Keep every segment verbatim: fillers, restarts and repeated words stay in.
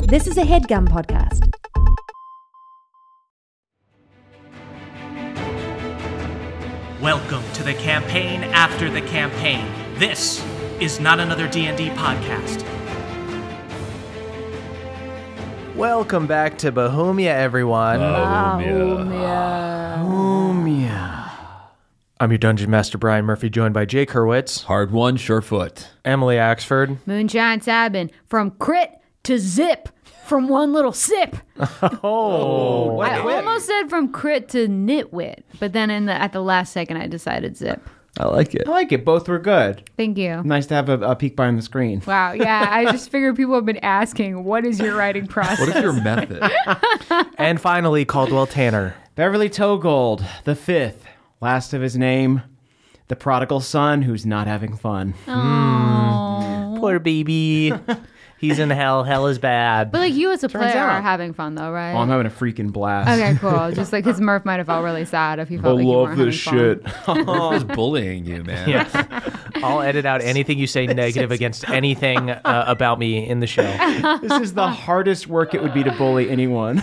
This is a HeadGum podcast. Welcome to the campaign after the campaign. This is not another D and D podcast. Welcome back to Bohemia, everyone. Bohemia. Bohemia. I'm your Dungeon Master, Brian Murphy, joined by Jake Hurwitz, Hard one, Surefoot. Emily Axford, Moonshine Sabin. From crit to zip. From one little sip. Oh, I almost said from crit to nitwit, but then in the, at the last second I decided zip. I like it. I like it. Both were good. Thank you. Nice to have a, a peek behind the screen. Wow, yeah, I just figured people have been asking, what is your writing process? What is your method? and finally Caldwell Tanner. Beverly Togold, the fifth, last of his name, the prodigal son who's not having fun. Oh. Poor baby. He's in hell. Hell is bad. But like you as a Turns player out. are having fun though, right? Oh, I'm having a freaking blast. Okay, cool. Just like his Murph might have felt really sad if he felt like you weren't having fun. Murph is bullying you, man. Yes. I'll edit out anything you say negative against anything uh, about me in the show. This is the hardest work it would be to bully anyone.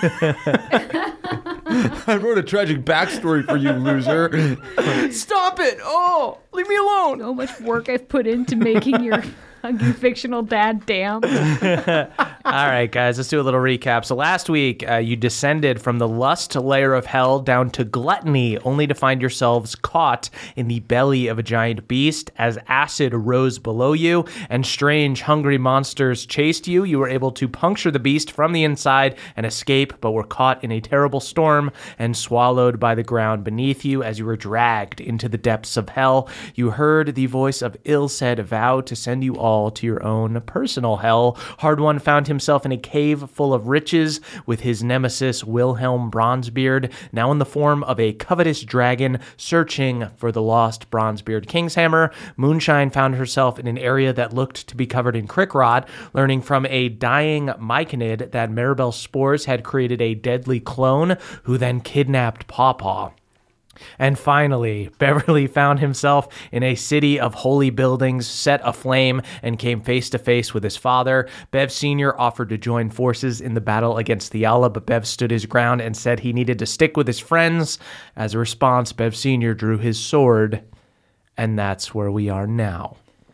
I wrote a tragic backstory for you, loser. Stop it! Oh, leave me alone. So much work I've put into making your your fictional dad damn. All right, guys, let's do a little recap. So last week, uh, you descended from the lust layer of hell down to gluttony, only to find yourselves caught in the belly of a giant beast as acid rose below you and strange, hungry monsters chased you. You were able to puncture the beast from the inside and escape, but were caught in a terrible storm and swallowed by the ground beneath you as you were dragged into the depths of hell. You heard the voice of Ilsed vow to send you all to your own personal hell. Hard One found himself in a cave full of riches with his nemesis Wilhelm Bronzebeard, now in the form of a covetous dragon searching for the lost Bronzebeard Kingshammer. Moonshine found herself in an area that looked to be covered in crickrot, learning from a dying Myconid that Maribel's spores had created a deadly clone who then kidnapped Pawpaw. And finally, Beverly found himself in a city of holy buildings set aflame and came face to face with his father. Bev Senior offered to join forces in the battle against Theala, but Bev stood his ground and said he needed to stick with his friends. As a response, Bev Senior drew his sword, and that's where we are now.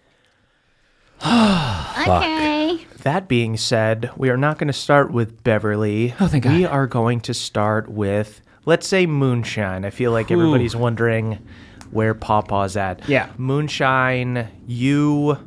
Okay. That being said, we are not going to start with Beverly. Oh, thank We God. are going to start with, let's say, Moonshine. I feel like everybody's wondering where Pawpaw's at. Yeah. Moonshine, you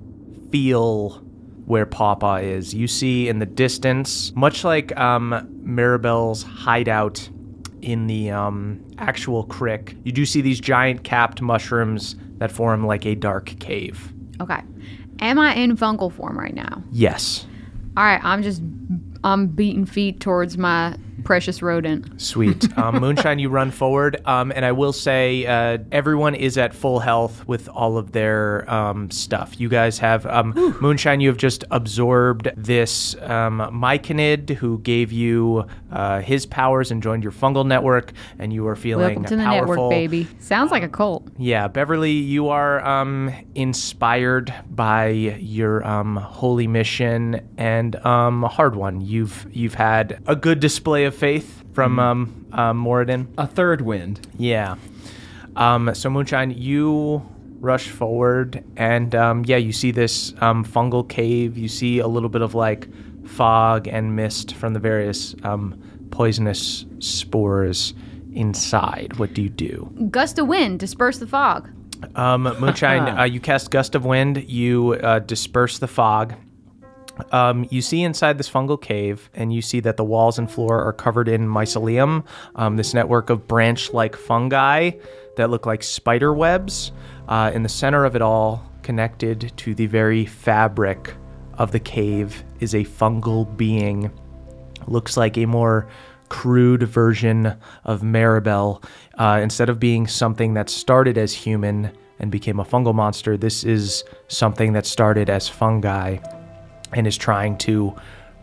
feel where Pawpaw is. You see in the distance, much like um, Maribel's hideout in the um, actual crick, you do see these giant capped mushrooms that form like a dark cave. Okay. Am I in fungal form right now? Yes. All right, I'm just I'm beating feet towards my precious rodent. Sweet. Um, Moonshine, you run forward. Um, and I will say uh, everyone is at full health with all of their um, stuff. You guys have, um, Moonshine, you have just absorbed this um, Myconid who gave you uh, his powers and joined your fungal network, and you are feeling Welcome to the powerful. network, baby. Sounds like a cult. Yeah, Beverly, you are um, inspired by your um, holy mission and um, a hard one. You've you've had a good display of faith from um, uh, Moradin. A third wind. Yeah. Um, so Moonshine, you rush forward, and um, yeah, you see this um, fungal cave. You see a little bit of like fog and mist from the various um, poisonous spores inside. What do you do? Gust of wind, disperse the fog. Um, Moonshine, uh, you cast Gust of Wind. You uh, disperse the fog. Um, you see inside this fungal cave, and you see that the walls and floor are covered in mycelium, um, this network of branch-like fungi that look like spider webs. Uh, in the center of it all, connected to the very fabric of the cave, is a fungal being. Looks like a more crude version of Maribel. Uh, instead of being something that started as human and became a fungal monster, this is something that started as fungi and is trying to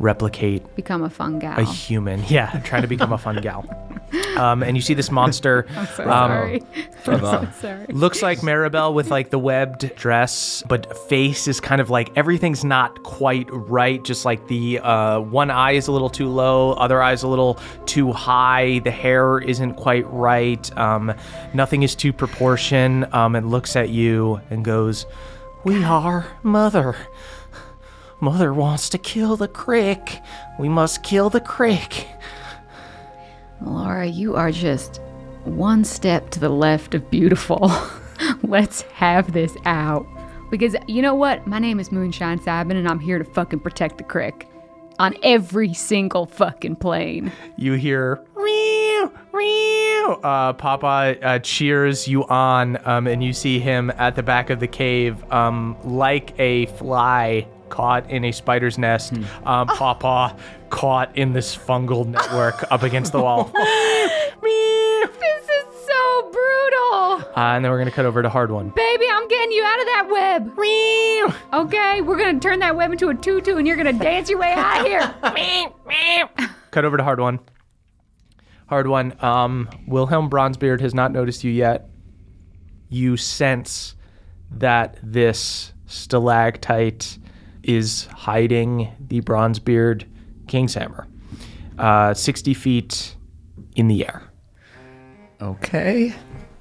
replicate Become a fun gal. a human. Yeah, trying to become a fun gal. Um, and you see this monster. I'm so um, sorry. I'm so sorry. Looks like Maribel with like the webbed dress, but face is kind of like everything's not quite right. Just like the uh, one eye is a little too low, other eye is a little too high. The hair isn't quite right. Um, nothing is to proportion. Um, it looks at you and goes, "We are Mother. Mother wants to kill the crick. We must kill the crick." Laura, you are just one step to the left of beautiful. Let's have this out. Because you know what? My name is Moonshine Simon, and I'm here to fucking protect the crick. On every single fucking plane. You hear, "Meow, meow." Uh, Papa uh, cheers you on, um, and you see him at the back of the cave, um, like a fly caught in a spider's nest. Um, Papa caught in this fungal network up against the wall. Meow. This is so brutal. Uh, and then we're going to cut over to Hard One. Baby, I'm getting you out of that web. Meow. Okay, we're going to turn that web into a tutu, and you're going to dance your way out of here. Cut over to Hard One. Hard One, um, Wilhelm Bronzebeard has not noticed you yet. You sense that this stalactite is hiding the Bronzebeard King's Hammer, uh, sixty feet in the air. Okay.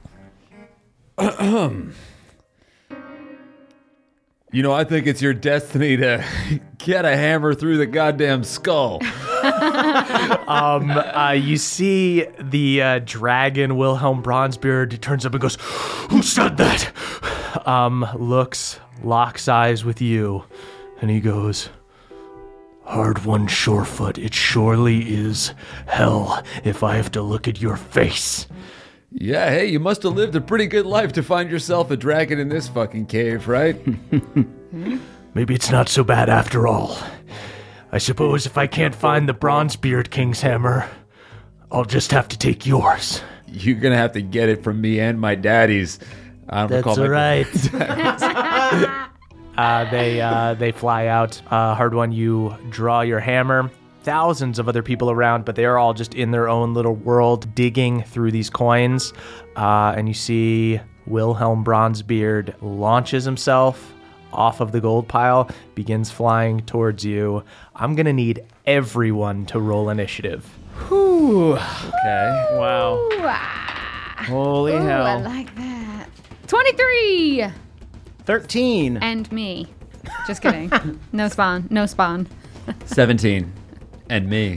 You know, I think it's your destiny to get a hammer through the goddamn skull. Um, uh, you see the uh, dragon Wilhelm Bronzebeard turns up and goes, "Who said that?" Um, looks, locks eyes with you, and he goes, "Hard One Surefoot, it surely is hell if I have to look at your face." Yeah, hey, you must have lived a pretty good life to find yourself a dragon in this fucking cave, right? Maybe it's not so bad after all. I suppose if I can't find the Bronzebeard King's Hammer, I'll just have to take yours. You're gonna have to get it from me and my daddy's. I don't That's recall all my- right. uh, they uh, they fly out. Uh, Hard One, you draw your hammer. Thousands of other people around, but they're all just in their own little world, digging through these coins. Uh, and you see Wilhelm Bronzebeard launches himself off of the gold pile, begins flying towards you. I'm gonna need everyone to roll initiative. Whew. Okay. Wow. Holy Ooh, I hell. like that. twenty-three! thirteen. And me. Just kidding. No spawn. No spawn. seventeen. And me.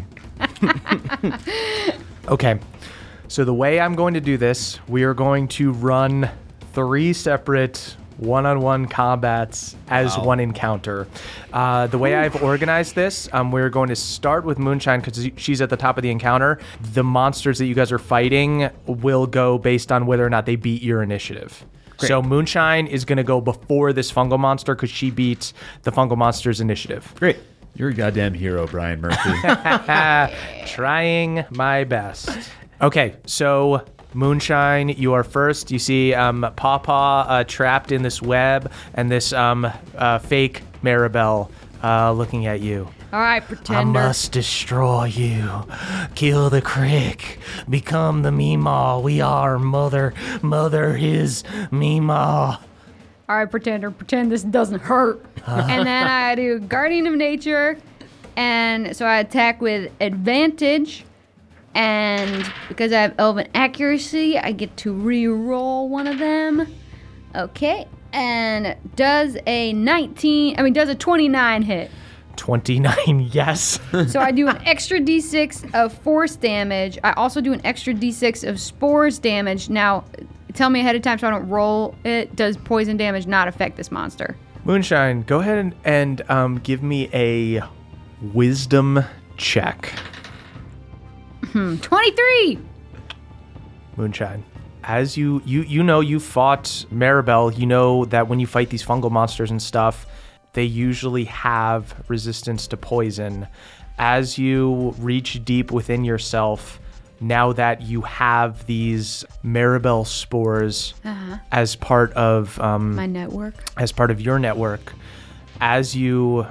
Okay, so the way I'm going to do this, we are going to run three separate one-on-one combats as Wow. one encounter. Uh, the way I've organized this, um, we're going to start with Moonshine because she's at the top of the encounter. The monsters that you guys are fighting will go based on whether or not they beat your initiative. So Moonshine is going to go before this fungal monster because she beat the fungal monster's initiative. Great. You're a goddamn hero, Brian Murphy. Trying my best. Okay, so Moonshine, you are first. You see um, Pawpaw uh, trapped in this web and this um, uh, fake Maribel uh, looking at you. All right, I pretender. must destroy you. Kill the crick. Become the Meemaw. We are mother. Mother is Meemaw. All right, pretender. Pretend this doesn't hurt. And then I do Guardian of Nature. And so I attack with advantage. And because I have Elven Accuracy, I get to re-roll one of them. Okay. And does a nineteen, I mean, does a twenty-nine hit. twenty-nine, yes. So I do an extra d six of force damage. I also do an extra d six of spores damage. Now, tell me ahead of time so I don't roll it. Does poison damage not affect this monster? Moonshine, go ahead and, and um, give me a wisdom check. Hmm, twenty-three! Moonshine, as you you you know you fought Maribel, you know that when you fight these fungal monsters and stuff, they usually have resistance to poison. As you reach deep within yourself, now that you have these Maribel spores Uh-huh. as part of um, My network. as part of your network, as you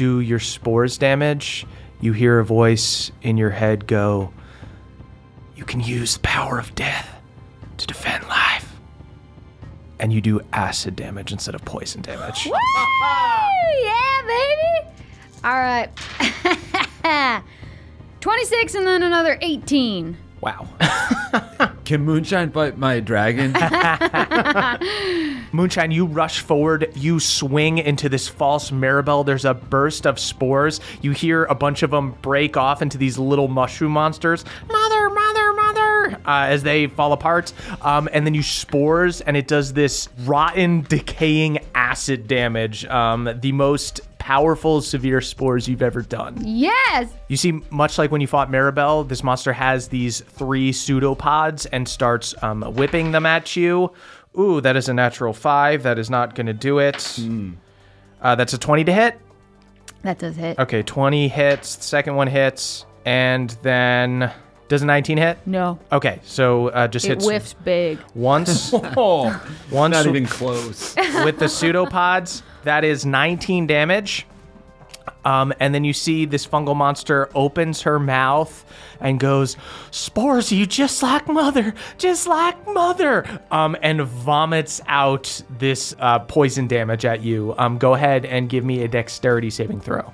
do your spores damage, you hear a voice in your head go, "You can use the power of death to defend life." And you do acid damage instead of poison damage. Woo! Yeah, baby. All right. twenty-six and then another eighteen. Wow. Can Moonshine bite my dragon? Moonshine, you rush forward, you swing into this false Maribel. There's a burst of spores. You hear a bunch of them break off into these little mushroom monsters. Mother, mother, mother, uh, as they fall apart. Um, and then you spores, and it does this rotten, decaying acid damage. Um, the most powerful, severe spores you've ever done. Yes. You see, much like when you fought Maribel, this monster has these three pseudopods and starts um, whipping them at you. Ooh, that is a natural five. That is not going to do it. Mm. Uh, that's a twenty to hit. That does hit. Okay, twenty hits. The second one hits. And then, does a nineteen hit? No. Okay, so uh, just It hits whiffs big. once. Oh, once not even close. with the pseudopods. That is nineteen damage. Um, and then you see this fungal monster opens her mouth and goes, "Spores you just like mother, just like mother," um, and vomits out this uh, poison damage at you. Um, go ahead and give me a dexterity saving throw.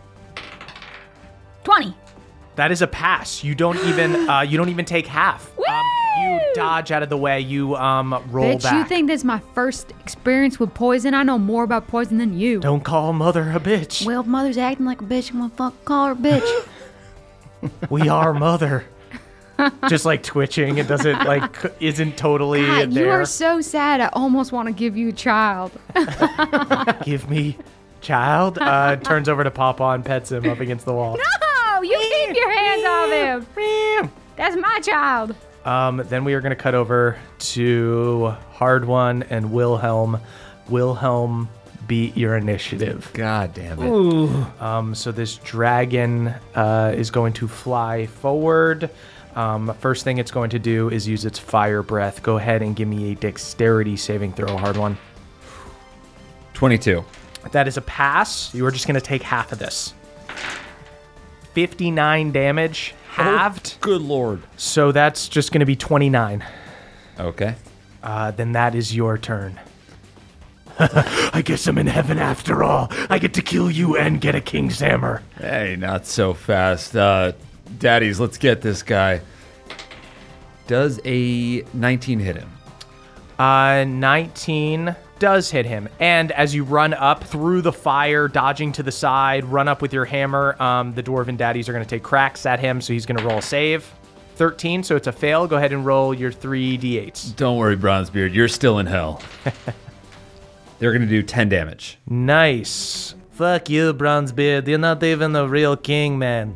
twenty. That is a pass. You don't even uh, you don't even take half. Um, you dodge out of the way. You um, roll Bitch, back. you think this is my first experience with poison? I know more about poison than you. Don't call mother a bitch. Well, if mother's acting like a bitch, I'm gonna fuck call her a bitch. We are mother. Just like twitching. It doesn't like isn't totally God, there. you are so sad. I almost want to give you a child. Give me child. Uh, turns over to Papa and pets him up against the wall. No, you keep your hands off him. That's my child. Um, then we are going to cut over to Hard One and Wilhelm. Wilhelm, beat your initiative. God damn it. Um, so this dragon uh, is going to fly forward. Um, first thing it's going to do is use its fire breath. Go ahead and give me a dexterity saving throw, Hard One. twenty-two. That is a pass. You are just going to take half of this. fifty-nine damage, halved. Oh, good lord. So that's just going to be twenty-nine. Okay. Uh, then that is your turn. I guess I'm in heaven after all. I get to kill you and get a king's hammer. Hey, not so fast. Uh, daddies, let's get this guy. Does a nineteen hit him? Uh, nineteen does hit him. And as you run up through the fire, dodging to the side, run up with your hammer, um, the dwarven daddies are going to take cracks at him, so he's going to roll a save. thirteen, so it's a fail. Go ahead and roll your three d eights. Don't worry, Bronzebeard. You're still in hell. They're going to do ten damage. Nice. Fuck you, Bronzebeard. You're not even a real king, man.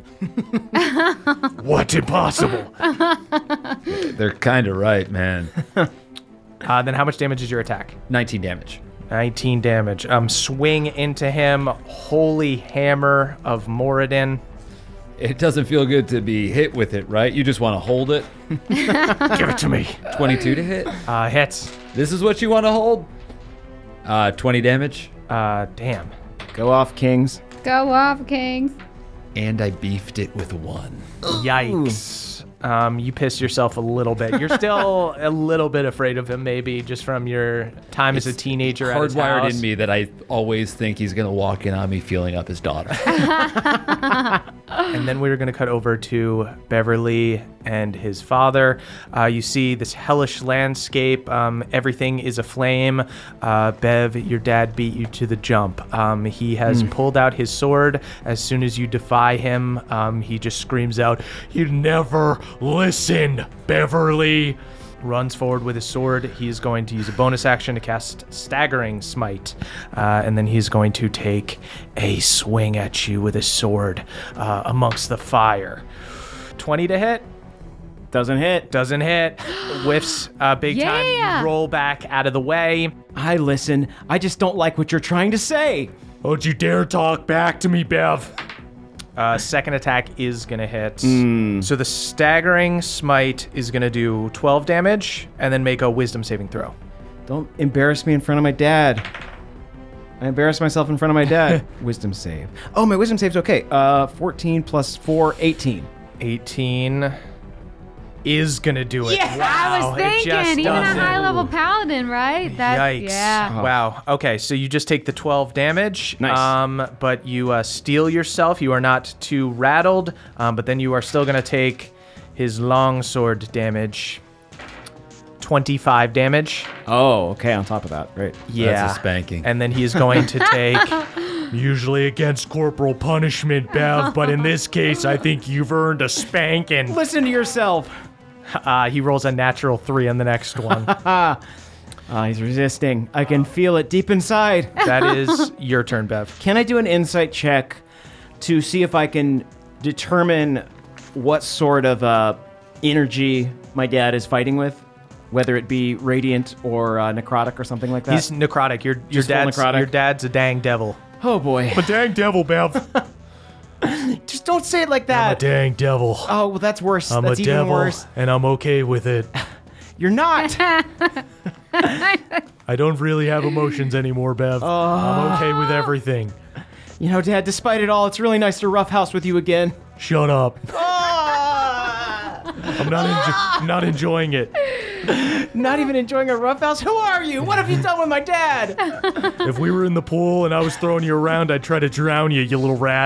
What? Impossible. They're kind of right, man. Uh, then how much damage is your attack? nineteen damage. nineteen damage. Um, swing into him. Holy hammer of Moradin. It doesn't feel good to be hit with it, right? You just want to hold it. Give it to me. twenty-two to hit. Uh, hits. This is what you want to hold? Uh, twenty damage. Uh, damn. Go off, kings. Go off, kings. And I beefed it with one. Yikes. Um, you pissed yourself a little bit. You're still a little bit afraid of him, maybe, just from your time as a teenager at his Hardwired house. in me that I always think he's going to walk in on me feeling up his daughter. And then we were going to cut over to Beverly and his father. Uh, you see this hellish landscape. Um, everything is aflame. Uh, Bev, your dad beat you to the jump. Um, he has mm. pulled out his sword. As soon as you defy him, um, he just screams out, "You never listen, Beverly!" Runs forward with his sword. He is going to use a bonus action to cast Staggering Smite. Uh, and then he's going to take a swing at you with his sword uh, amongst the fire. twenty to hit. Doesn't hit. Doesn't hit. Whiffs uh, big Yeah. time. You roll back out of the way. I listen. I just don't like what you're trying to say. Don't you dare talk back to me, Bev. Uh, second attack is going to hit. Mm. So the Staggering Smite is going to do twelve damage and then make a Wisdom saving throw. Don't embarrass me in front of my dad. I embarrassed myself in front of my dad. Wisdom save. Oh, my wisdom save's okay. Uh, fourteen plus four, eighteen. eighteen is gonna do it. Yeah! I Wow, was it just thinking, even a doesn't. high level paladin, right? That, Yikes. Yeah. Wow. Okay, so you just take the twelve damage. Nice. Um, but you uh, steel yourself. You are not too rattled, um, but then you are still going to take his longsword damage. twenty-five damage. Oh, okay, on top of that. Great. Yeah. That's a spanking. And then he is going to take... Usually against corporal punishment, Bev, but in this case, I think you've earned a spanking. Listen to yourself. Uh, he rolls a natural three on the next one. Ah, he's resisting. I can feel it deep inside. That is your turn, Bev. Can I do an insight check to see if I can determine what sort of uh, energy my dad is fighting with? Whether it be radiant or uh, necrotic or something like that? He's necrotic. Your, your, Just full dad's, necrotic. your dad's a dang devil. Oh, boy. A dang devil, Bev. Just don't say it like I'm a that. dang devil. Oh, well, that's worse. I'm that's a even devil, worse. and I'm okay with it. You're not. I don't really have emotions anymore, Bev. I'm okay with everything. You know, Dad, despite it all, it's really nice to roughhouse with you again. Shut up. Ah! I'm not enjo- not enjoying it. Not even enjoying a roughhouse? Who are you? What have you done with my dad? If we were in the pool and I was throwing you around, I'd try to drown you, you little rat.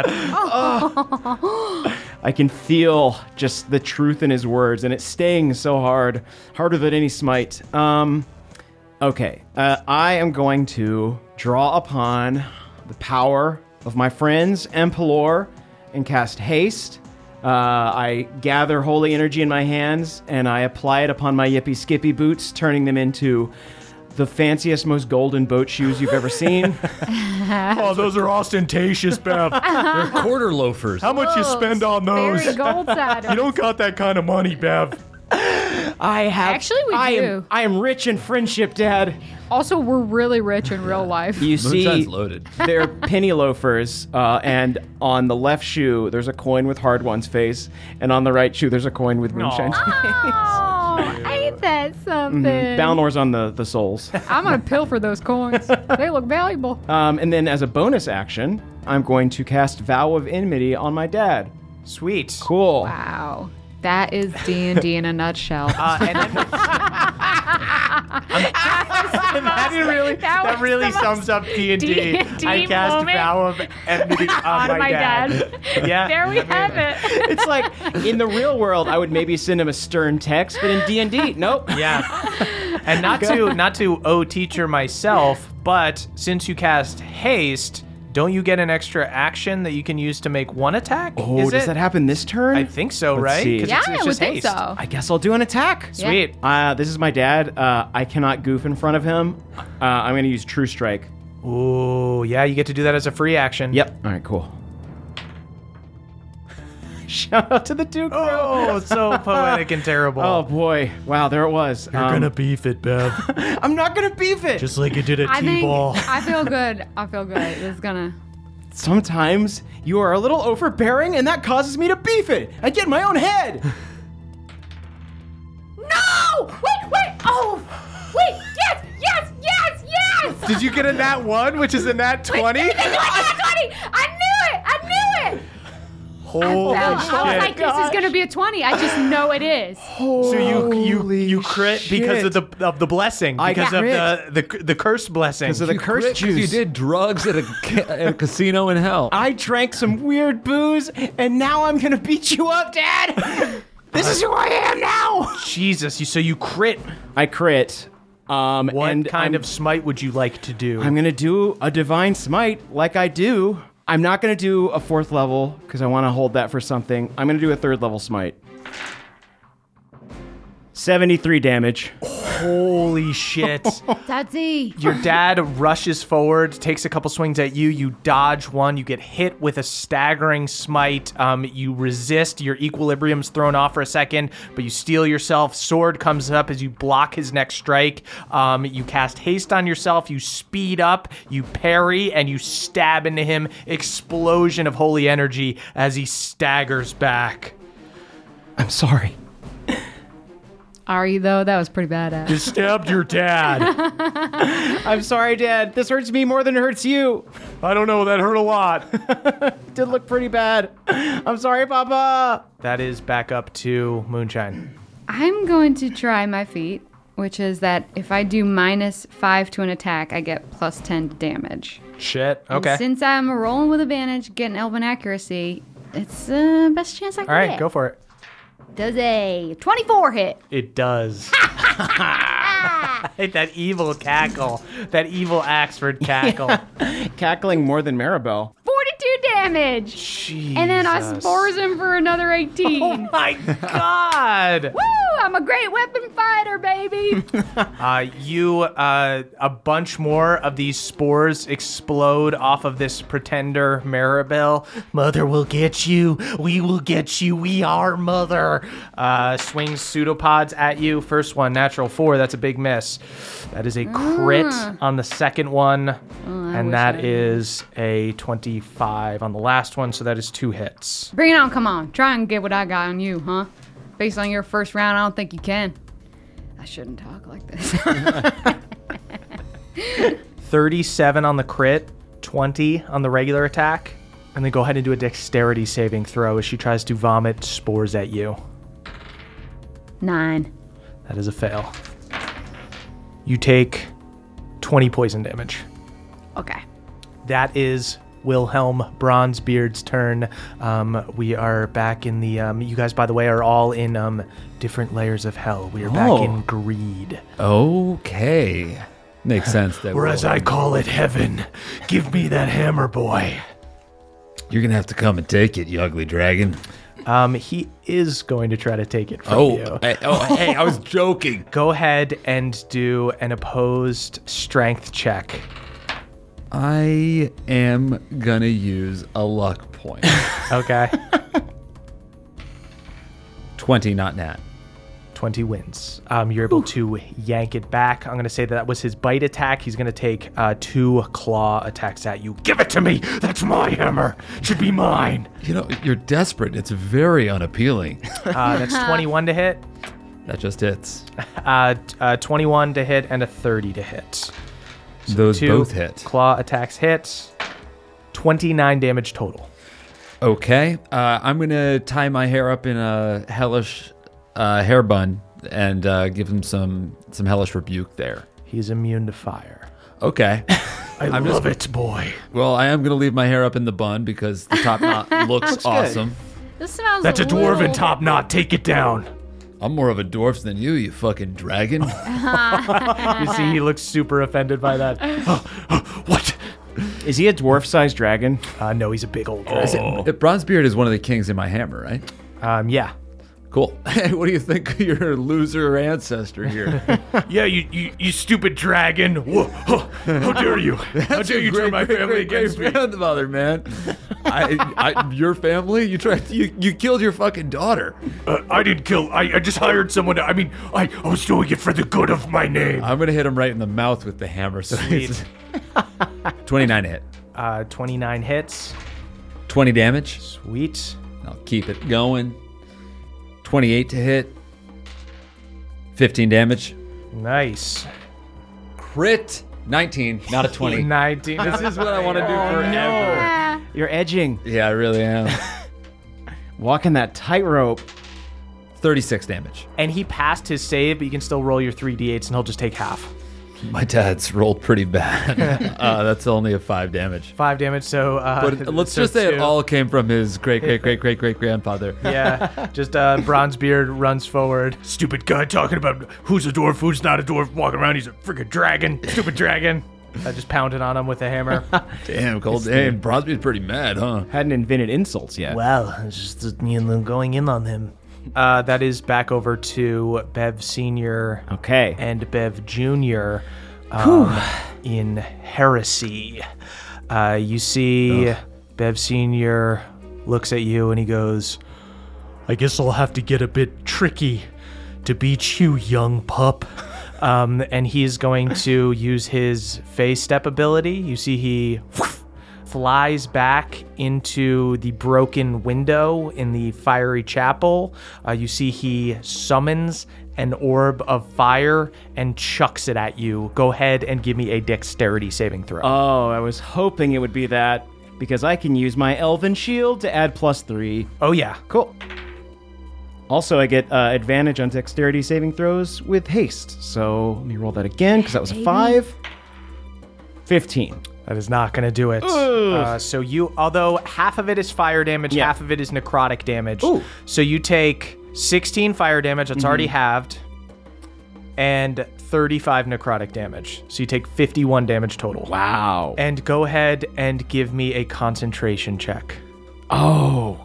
I can feel just the truth in his words, and it's staying so hard, harder than any smite. Um, okay, uh, I am going to draw upon the power of my friends and Pelor and cast haste. Uh, I gather holy energy in my hands, and I apply it upon my Yippee Skippy boots, turning them into the fanciest, most golden boat shoes you've ever seen. Oh, those are ostentatious, Bev. They're quarter loafers. How much you spend on those? Very gold side. You don't got that kind of money, Bev. I have. Actually, we I do. Am, I am rich in friendship, Dad. Also, we're really rich in real life. You see, Moonshine's loaded. they're penny loafers, uh, and on the left shoe, there's a coin with Hard One's face, and on the right shoe, there's a coin with Moonshine's face. Oh, ain't that something? Balnor's on the, the soles. I'm gonna pilfer those coins. They look valuable. Um, and then as a bonus action, I'm going to cast Vow of Enmity on my dad. Sweet. Cool. Wow, that is D and D in a nutshell. Uh, and then, that really, That that was really the sums up D and D. D and D I cast moment Vow of Enmity on, on my, my dad. dad. Yeah. There we have it. It's like, in the real world, I would maybe send him a stern text, but in D and D, nope. Yeah. And not to not to oh teacher myself, but since you cast haste, don't you get an extra action that you can use to make one attack? Oh, Is does it? that happen this turn? I think so, Let's right? see. 'Cause Yeah, it's, it's I would just think haste. so. I guess I'll do an attack. Sweet. Uh, this is my dad. Uh, I cannot goof in front of him. Uh, I'm going to use True Strike. Ooh, yeah, you get to do that as a free action. Yep. All right, cool. Shout out to the Duke, bro. Oh, so poetic and terrible. Oh, boy. Wow, there it was. You're Um, gonna beef it, Bev. I'm not going to beef it. Just like you did at I think T-ball. I feel good. I feel good. This is gonna. Sometimes you are a little overbearing, and that causes me to beef it. I get in my own head. No! Wait, wait! Oh! Wait! Yes! Yes! Yes! Yes! Did you get a nat one, which is a nat twenty? I knew it! I knew it! Holy I, shit. I was like, this is gonna be a twenty. I just know it is. So you you Holy you crit because of shit. the of the blessing, I because of crit. the, the the curse blessing. Because of the You curse quit 'cause juice. You did drugs at a, ca- at a casino in hell. I drank some weird booze, and now I'm gonna beat you up, Dad. This is who I am now. Jesus, you so you crit. I crit. Um, What and kind I'm, of smite would you like to do? I'm gonna do a divine smite, like I do. I'm not gonna do a fourth level because I want to hold that for something. I'm gonna do a third level smite. seventy-three damage. Holy shit. Daddy. Your dad rushes forward, takes a couple swings at you. You dodge one. You get hit with a staggering smite. Um, you resist. Your equilibrium's thrown off for a second, but you steel yourself. Sword comes up as you block his next strike. Um, you cast haste on yourself. You speed up. You parry, and you stab into him. Explosion of holy energy as he staggers back. I'm sorry. Are you, though? That was pretty badass. You stabbed your dad. I'm sorry, Dad. This hurts me more than it hurts you. I don't know. That hurt a lot. Did look pretty bad. I'm sorry, Papa. That is back up to Moonshine. I'm going to try my feat, which is that if I do minus five to an attack, I get plus ten to damage. Shit. And Okay. since I'm rolling with advantage, getting elven accuracy, it's the best chance I can All right, get. go for it. Does a twenty-four hit? It does. That evil cackle. That evil Axford cackle. Cackling more than Maribel. forty-two damage. Jesus. And then I spores him for another eighteen. Oh my god. Woo! I'm a great weapon fighter, baby. Uh, you, uh, a bunch more of these spores explode off of this pretender Maribel. Mother will get you. We will get you. We are mother. Uh, swings pseudopods at you. First one, natural four. That's a big miss. That is a crit on the second one. and wish that I- is a twenty-five on the last one. So that is two hits. Bring it on, come on. Try and get what I got on you, huh? Based on your first round, I don't think you can. I shouldn't talk like this. thirty-seven on the crit, twenty on the regular attack. And then go ahead and do a dexterity saving throw as she tries to vomit spores at you. Nine. That is a fail. You take twenty poison damage. Okay. That is Wilhelm Bronzebeard's turn. Um, we are back in the... Um, you guys, by the way, are all in um, different layers of hell. We are back Oh. in greed. Okay. Makes sense. That Or as we'll- I call it, heaven. Give me that hammer, boy. You're going to have to come and take it, you ugly dragon. Um, he is going to try to take it from Oh, you. hey, oh, hey, I was joking. Go ahead and do an opposed strength check. I am going to use a luck point. Okay. twenty, not nat. twenty wins. Um, you're able to yank it back. I'm going to say that, that was his bite attack. He's going to take uh, two claw attacks at you. Give it to me. That's my hammer. Should be mine. You know, you're desperate. It's very unappealing. Uh, that's twenty-one to hit, That just hits. uh, t- uh, twenty-one to hit, and a thirty to hit. Those Two both hit. claw attacks hit. twenty-nine damage total. Okay. Uh, I'm going to tie my hair up in a hellish uh, hair bun and uh, give him some, some hellish rebuke there. He's immune to fire. Okay. I I'm love just- it, boy. Well, I am going to leave my hair up in the bun because the top knot looks awesome. This smells That's a dwarven little- top knot. Take it down. I'm more of a dwarf than you, you fucking dragon. You see, he looks super offended by that. What? Is he a dwarf-sized dragon? Uh, no, he's a big old guy. Uh, Bronzebeard is one of the kings in my hammer, right? Um, yeah. Cool. Hey, what do you think of your loser ancestor here? Yeah, you, you, you stupid dragon. Whoa, huh, how dare you? How dare you turn my family against me? grandmother, man. I, I, your family? You tried. You, you killed your fucking daughter. Uh, I didn't kill. I, I just hired someone. To, I mean, I, I was doing it for the good of my name. I'm gonna hit him right in the mouth with the hammer. So Sweet. twenty-nine to hit. Uh, twenty-nine hits. twenty damage. Sweet. I'll keep it going. twenty-eight to hit. fifteen damage. Nice. Crit. nineteen, not a twenty. nineteen. This is what I want to do forever. Ah, You're edging. Yeah, I really am. Walking that tightrope. thirty-six damage. And he passed his save, but you can still roll your three d eights and he'll just take half. My dad's rolled pretty bad. uh, that's only a five damage. Five damage, so... Uh, But let's so just say it two. all came from his great, great, great, great, great grandfather. Yeah, just uh, Bronzebeard runs forward. Stupid guy talking about who's a dwarf, who's not a dwarf, walking around, he's a freaking dragon. Stupid dragon. I just pounded on him with a hammer. Damn, cold damn. Bronzebeard's pretty mad, huh? Hadn't invented insults yet. Wow, just you know, going in on him. Uh, that is back over to Bev Senior Okay. and Bev Junior um, in Heresy. Uh, you see Bev Senior looks at you and he goes, I guess I'll have to get a bit tricky to beat you, young pup. Um, and he's going to use his phase step ability. You see he flies back into the broken window in the fiery chapel. Uh, you see he summons an orb of fire and chucks it at you. Go ahead and give me a dexterity saving throw. Oh, I was hoping it would be that because I can use my elven shield to add plus three. oh, yeah. Cool. Also, I get uh, advantage on dexterity saving throws with haste. So let me roll that again because that was a five. fifteen. That is not going to do it. Uh, so you, although half of it is fire damage, Yeah. half of it is necrotic damage. Ooh. So you take sixteen fire damage, that's already halved, and thirty-five necrotic damage. So you take fifty-one damage total. Wow. And go ahead and give me a concentration check. Oh.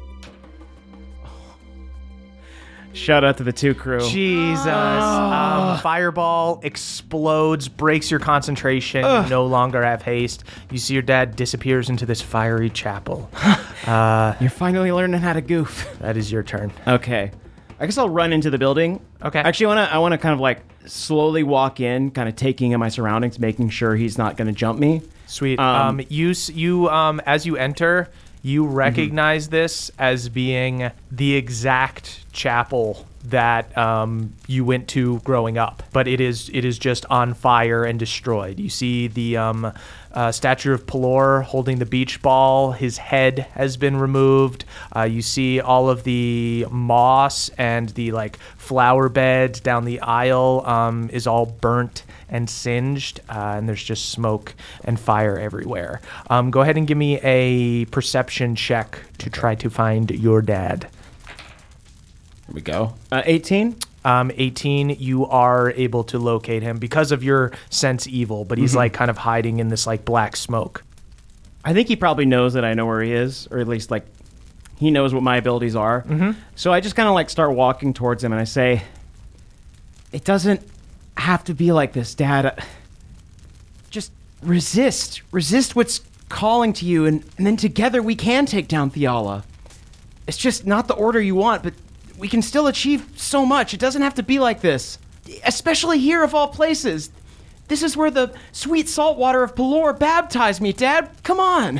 Shout out to the two crew. Jesus. Um, fireball explodes, breaks your concentration. You no longer have haste. You see your dad disappears into this fiery chapel. You're finally learning how to goof. That is your turn. Okay. I guess I'll run into the building. Okay. Actually, I want to I want to kind of like slowly walk in, kind of taking in my surroundings, making sure he's not going to jump me. Sweet. Um, Um, you s- you um as you enter, you recognize this as being the exact chapel that um you went to growing up, but it is it is just on fire and destroyed. You see the um uh, statue of Pelor holding the beach ball. His head has been removed. Uh, you see all of the moss and the like flower bed down the aisle um, is all burnt and singed, uh, and there's just smoke and fire everywhere. Um, go ahead and give me a perception check to try to find your dad. Here we go. Uh, eighteen. Um, eighteen, you are able to locate him because of your sense evil, but he's like kind of hiding in this like black smoke. I think he probably knows that I know where he is, or at least like he knows what my abilities are. Mm-hmm. So I just kind of like start walking towards him and I say, "It doesn't have to be like this, Dad. Just resist. Resist what's calling to you, and, and then together we can take down Theala. It's just not the order you want, but we can still achieve so much. It doesn't have to be like this. Especially here of all places. This is where the sweet salt water of Pelor baptized me, Dad. Come on."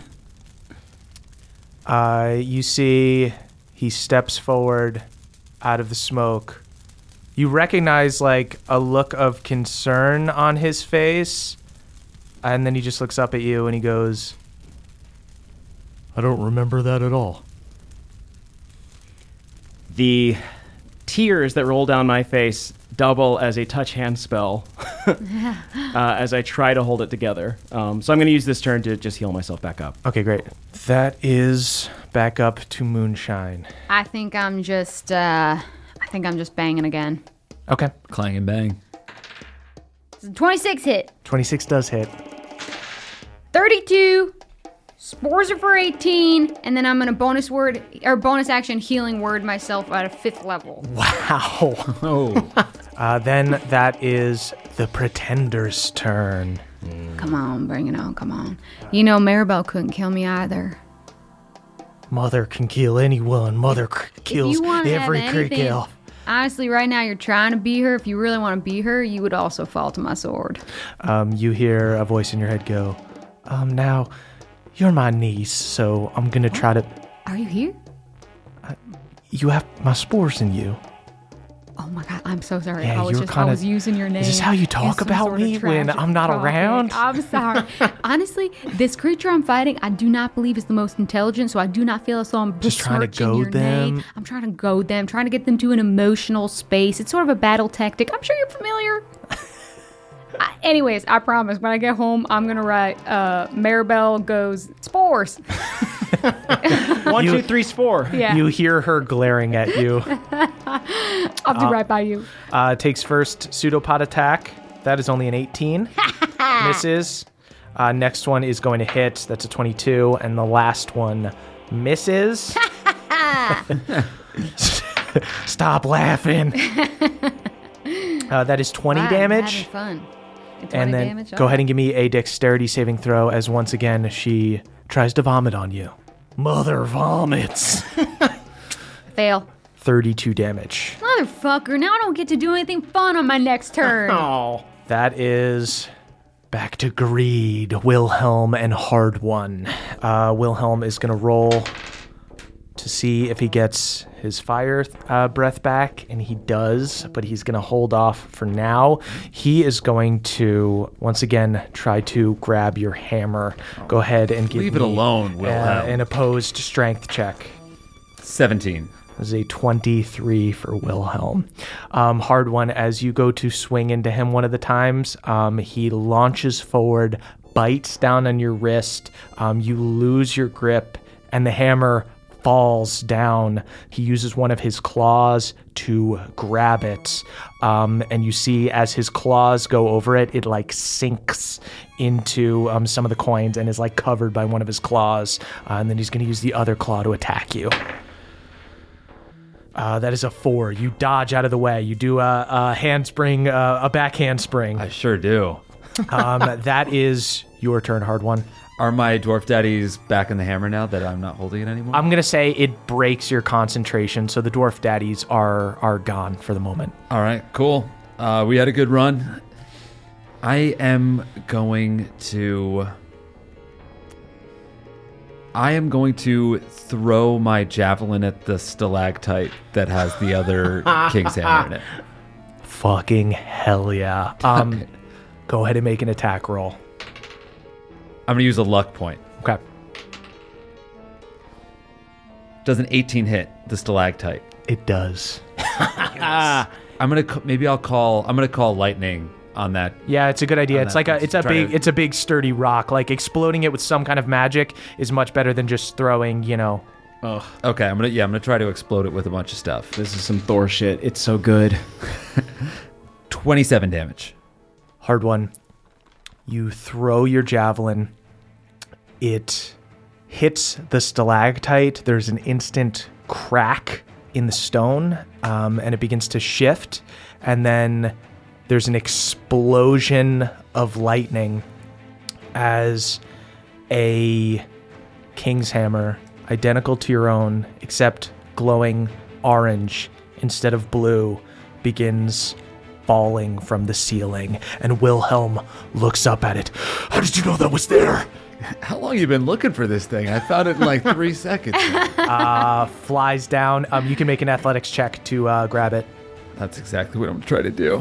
Uh, you see he steps forward out of the smoke. You recognize like a look of concern on his face, and then he just looks up at you and he goes, "I don't remember that at all." The tears that roll down my face double as a touch hand spell uh, as I try to hold it together. Um, so I'm going to use this turn to just heal myself back up. Okay, great. That is back up to Moonshine. I think I'm just, uh, I think I'm just banging again. Okay. Clang and bang. twenty-six hit. twenty-six does hit. thirty-two. Spores are for eighteen, and then I'm gonna bonus word or bonus action healing word myself at a fifth level. Wow. Oh. Uh, then that is the Pretender's turn. Come on, bring it on, come on. You know, Maribel couldn't kill me either. Mother can kill anyone. Mother c- kills if you want to every have creek anything, elf. honestly, right now you're trying to be her. If you really want to be her, you would also fall to my sword. Um, you hear a voice in your head go, um, now, you're my niece, so I'm gonna try to... Are you here? You have my spores in you. Oh my god, I'm so sorry. Yeah, I was you're just kinda- I was using your name. Is this how you as talk some about sort of me when tragic I'm not topic. around? I'm sorry. Honestly, this creature I'm fighting, I do not believe is the most intelligent, so I do not feel as though I'm Just trying to besmirching goad your them? name. I'm trying to goad them, trying to get them to an emotional space. It's sort of a battle tactic. I'm sure you're familiar. I, anyways, I promise when I get home, I'm gonna write uh, Maribel goes spores. One, You- two, three, four. Yeah, You hear her glaring at you. I'll do right by you. Uh, takes first pseudopod attack. That is only an eighteen. Misses. Uh, next one is going to hit. That's a twenty-two. And the last one misses. Stop laughing. Uh, that is twenty Wow, damage. having fun. twenty And then damage? go Oh. ahead and give me a dexterity saving throw as once again she tries to vomit on you. Mother vomits. Fail. thirty-two damage. Motherfucker, now I don't get to do anything fun on my next turn. Oh. That is back to Greed, Wilhelm, and Hard One. Uh, Wilhelm is going to roll to to see if he gets his fire uh, breath back, and he does, but he's going to hold off for now. He is going to, once again, try to grab your hammer. Go ahead and give Leave me it alone, uh, Wilhelm. an opposed strength check. seventeen. This is a twenty-three for Wilhelm. Um, hard one. As you go to swing into him one of the times, um, he launches forward, bites down on your wrist. Um, you lose your grip, and the hammer falls down. He uses one of his claws to grab it. Um, and you see as his claws go over it, it like sinks into um, some of the coins and is like covered by one of his claws. Uh, and then he's going to use the other claw to attack you. Uh, that is a four. You dodge out of the way. You do a, a handspring, uh, a back handspring. I sure do. Um, that is your turn, hard one. Are my dwarf daddies back in the hammer now that I'm not holding it anymore? I'm gonna say it breaks your concentration, so the dwarf daddies are are gone for the moment. All right, cool. Uh, we had a good run. I am going to... I am going to throw my javelin at the stalactite that has the other king's hammer in it. Fucking hell yeah. Um, go ahead and make an attack roll. I'm going to use a luck point. Okay. Does an eighteen hit the stalactite? It does. I'm going to maybe I'll call I'm going to call lightning on that. Yeah, it's a good idea. On It's that like a piece. it's a Try big to- it's a big sturdy rock. Like exploding it with some kind of magic is much better than just throwing, you know. Ugh, Okay, I'm going to yeah, I'm going to try to explode it with a bunch of stuff. this is some Thor shit. It's so good. twenty-seven damage. Hard one. You throw your javelin. It hits the stalactite. There's an instant crack in the stone, um, and it begins to shift. And then there's an explosion of lightning as a king's hammer, identical to your own, except glowing orange instead of blue, begins falling from the ceiling, and Wilhelm looks up at it. How did you know that was there? How long you been looking for this thing? I found it in like three seconds. Uh, flies down. Um, you can make an athletics check to uh, grab it. That's exactly what I'm trying to do.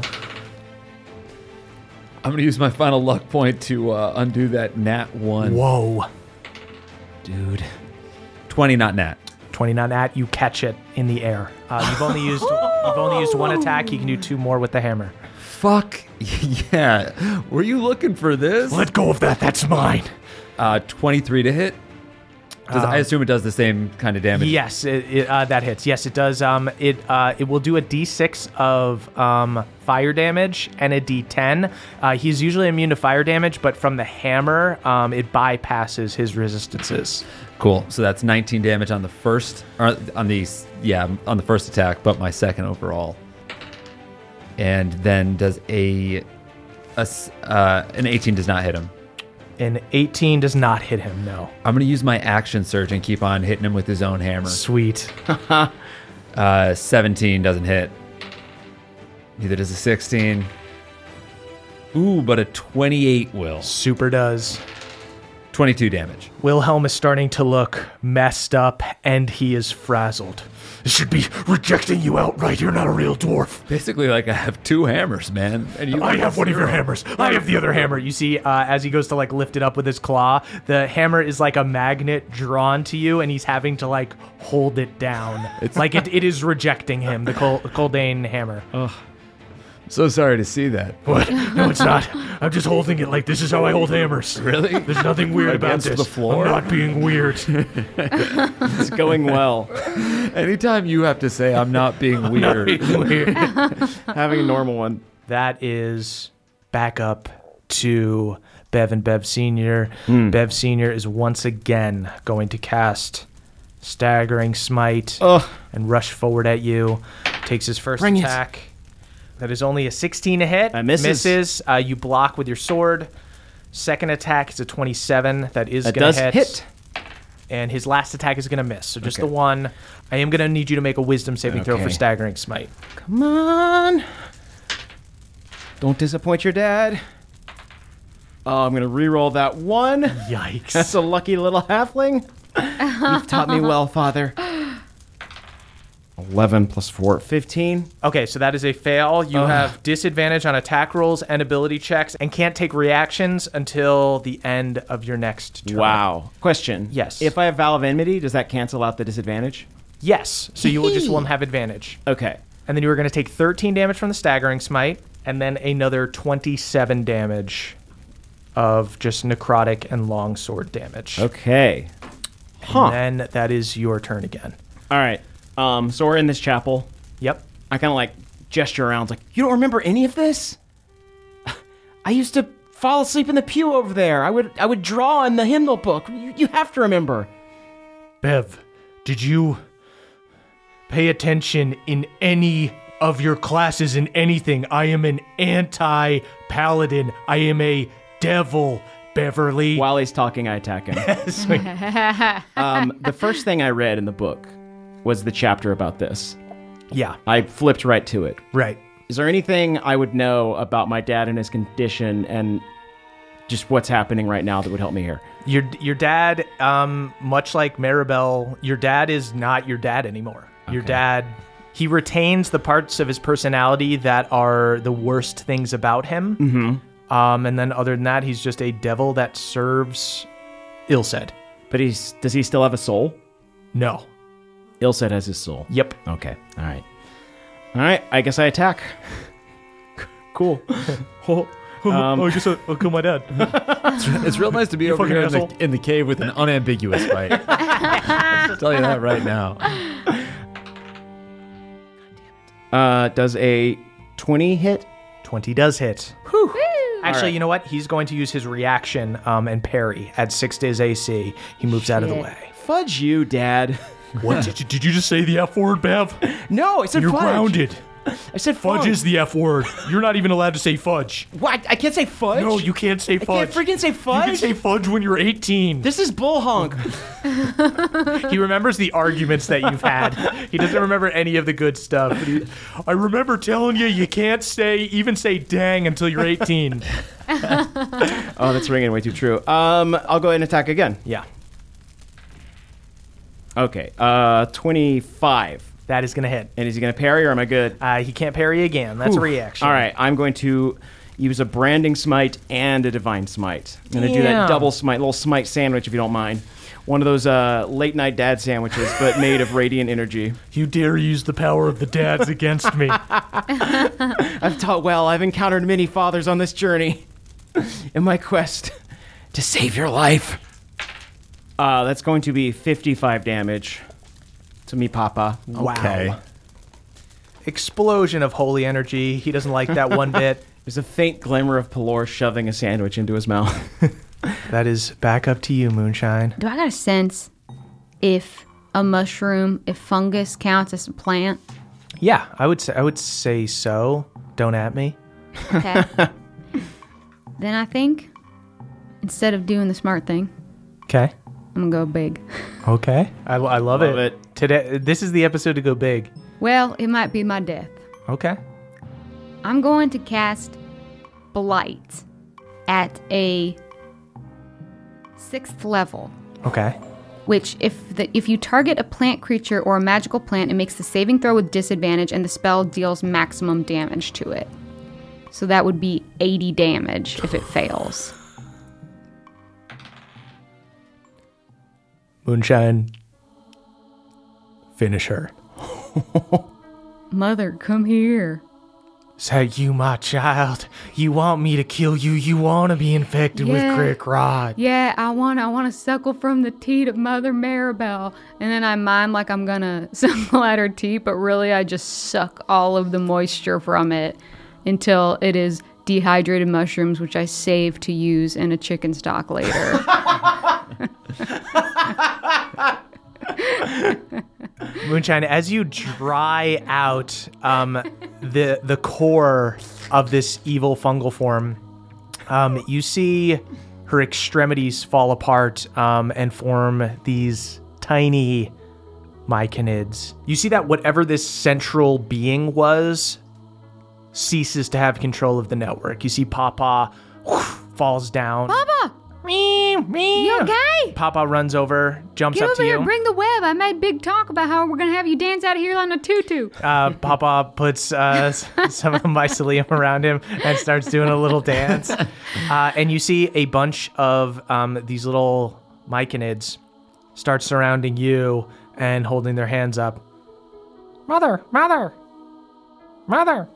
I'm going to use my final luck point to uh, undo that nat one. Whoa. Dude. twenty, not nat. twenty not at, you catch it in the air. Uh, you've only used you've only used one attack. You can do two more with the hammer. Fuck yeah. Were you looking for this? Let go of that. That's mine. Uh, twenty-three to hit. Does, I assume it does the same kind of damage. Yes, it, it, uh, that hits. Yes, it does. Um, it uh, it will do a d six of um, fire damage and a d ten. Uh, he's usually immune to fire damage, but from the hammer, um, it bypasses his resistances. Cool. So that's nineteen damage on the first, or on the yeah, on the first attack, but my second overall. And then does a, a s- uh, an eighteen does not hit him. An eighteen does not hit him. No. I'm gonna use my action surge and keep on hitting him with his own hammer. Sweet. Uh, seventeen doesn't hit. Neither does a sixteen. Ooh, but a twenty-eight will. Super does. twenty-two damage. Wilhelm is starting to look messed up, and he is frazzled. This should be rejecting you outright. You're not a real dwarf. Basically, like I have two hammers, man. And you I have one of your hammers. I have the other hammer. You see, uh, as he goes to like lift it up with his claw, the hammer is like a magnet drawn to you, and he's having to like hold it down. It's like it, it is rejecting him. The Col- Coldane hammer. So sorry to see that. What? No, it's not. I'm just holding it like this is how I hold hammers. Really? There's nothing weird about Against this. the floor? I'm not being weird. It's going well. Anytime you have to say I'm not being weird. weird. Having a normal one. That is back up to Bev and Bev Senior. Bev Senior is once again going to cast Staggering Smite Ugh. and rush forward at you. Takes his first Bring it. attack. That is only a sixteen to hit. That misses. Misses. Uh, you block with your sword. Second attack is a twenty-seven. That is That going does to hit. hit. And his last attack is going to miss. So just Okay. the one. I am going to need you to make a wisdom saving throw for Okay. Staggering Smite. Come on. Don't disappoint your dad. Oh, I'm going to re-roll that one. Yikes. That's a lucky little halfling. You've taught me well, Father. eleven plus four, fifteen. Okay, so that is a fail. You Ugh. have disadvantage on attack rolls and ability checks and can't take reactions until the end of your next turn. Wow. Question. Yes. If I have Vow of Enmity, does that cancel out the disadvantage? Yes, so you will just won't have advantage. Okay. And then you are going to take thirteen damage from the Staggering Smite, and then another twenty-seven damage of just necrotic and longsword damage. Okay. Huh. And then that is your turn again. All right. Um, so we're in this chapel. Yep. I kind of like gesture around, like, you don't remember any of this? I used to fall asleep in the pew over there. I would I would draw in the hymnal book. You, you have to remember. Bev, did you pay attention in any of your classes in anything? I am an anti-paladin. I am a devil, Beverly. While he's talking, I attack him. um, the first thing I read in the book was the chapter about this. Yeah, I flipped right to it. right. Is there anything I would know about my dad and his condition and just what's happening right now that would help me here? Your your dad, um, much like Maribel, your dad is not your dad anymore. Your Okay. dad, he retains the parts of his personality that are the worst things about him. Mm-hmm. Um, and then other than that, he's just a devil that serves Ilsed. But he's does he still have a soul? No. Ilsed has his soul. Yep. Okay. All right. All right. I guess I attack. Cool. Oh, Um, I guess I'll, I'll kill my dad. It's real nice to be over fucking here in the, asshole. in the cave with an unambiguous fight. I'll tell you that right now. Uh, does a twenty hit? twenty does hit. Actually, All right. you know what? He's going to use his reaction um, and parry at six to his A C. He moves out of the Shit. way. Fudge you, Dad. What? did, you, did you just say the F word, Bev? No, I said You're fudge. grounded. I said Fudge fudge. is the F word. You're not even allowed to say fudge. What? I can't say fudge. No, you can't say I fudge. can't freaking say You fudge. can say fudge when you're eighteen. This is bull honk. He remembers the arguments that you've had. He doesn't remember any of the good stuff. But he, I remember telling you you can't say even say dang until you're eighteen. Oh, that's ringing way too true. Um, I'll go ahead and attack again. Yeah, Okay. Uh, twenty-five. that is gonna hit. And is he gonna parry or am I good? Uh, he can't parry again. That's a Oof. reaction. All right. I'm going to use a branding smite and a divine smite. I'm gonna do Damn. that double smite, little smite sandwich if you don't mind. One of those uh, late night dad sandwiches, but made of radiant energy. You dare use the power of the dads against me? I've taught well. I've encountered many fathers on this journey in my quest to save your life. Uh, that's going to be fifty-five damage to me, Papa. Okay. Wow. Explosion of holy energy. He doesn't like that one bit. There's a faint glimmer of Pelor shoving a sandwich into his mouth. That is back up to you, Moonshine. Do I got a sense if a mushroom, if fungus counts as a plant? Yeah, I would say I would say so. Don't at me. Okay. Then I think instead of doing the smart thing, Okay. I'm gonna go big. Okay. I, I love, Love it. it. Today, this is the episode to go big. Well, it might be my death. Okay. I'm going to cast Blight at a sixth level. Okay. Which, if the if you target a plant creature or a magical plant, it makes the saving throw with disadvantage, and the spell deals maximum damage to it. So that would be eighty damage if it fails. Moonshine. Finish her. Mother, come here. Is that you, my child? You want me to kill you? You want to be infected Yeah. with Crick Rod? Yeah, I want I want to suckle from the teat of Mother Maribel, and then I mime like I'm gonna suckle at her teat, but really I just suck all of the moisture from it until it is dehydrated mushrooms, which I save to use in a chicken stock later. Moonshine, as you dry out um, the the core of this evil fungal form, um, you see her extremities fall apart um, and form these tiny myconids. You see that whatever this central being was ceases to have control of the network. You see Papa whoosh, falls down. Papa! Me, me, me. You okay? Papa runs over, jumps Get up over to here, you. bring the web. I made big talk about how we're gonna have you dance out of here on a tutu. Uh, Papa puts uh, s- some of the mycelium around him and starts doing a little dance. Uh, and you see a bunch of um, these little myconids start surrounding you and holding their hands up. Mother, mother, mother.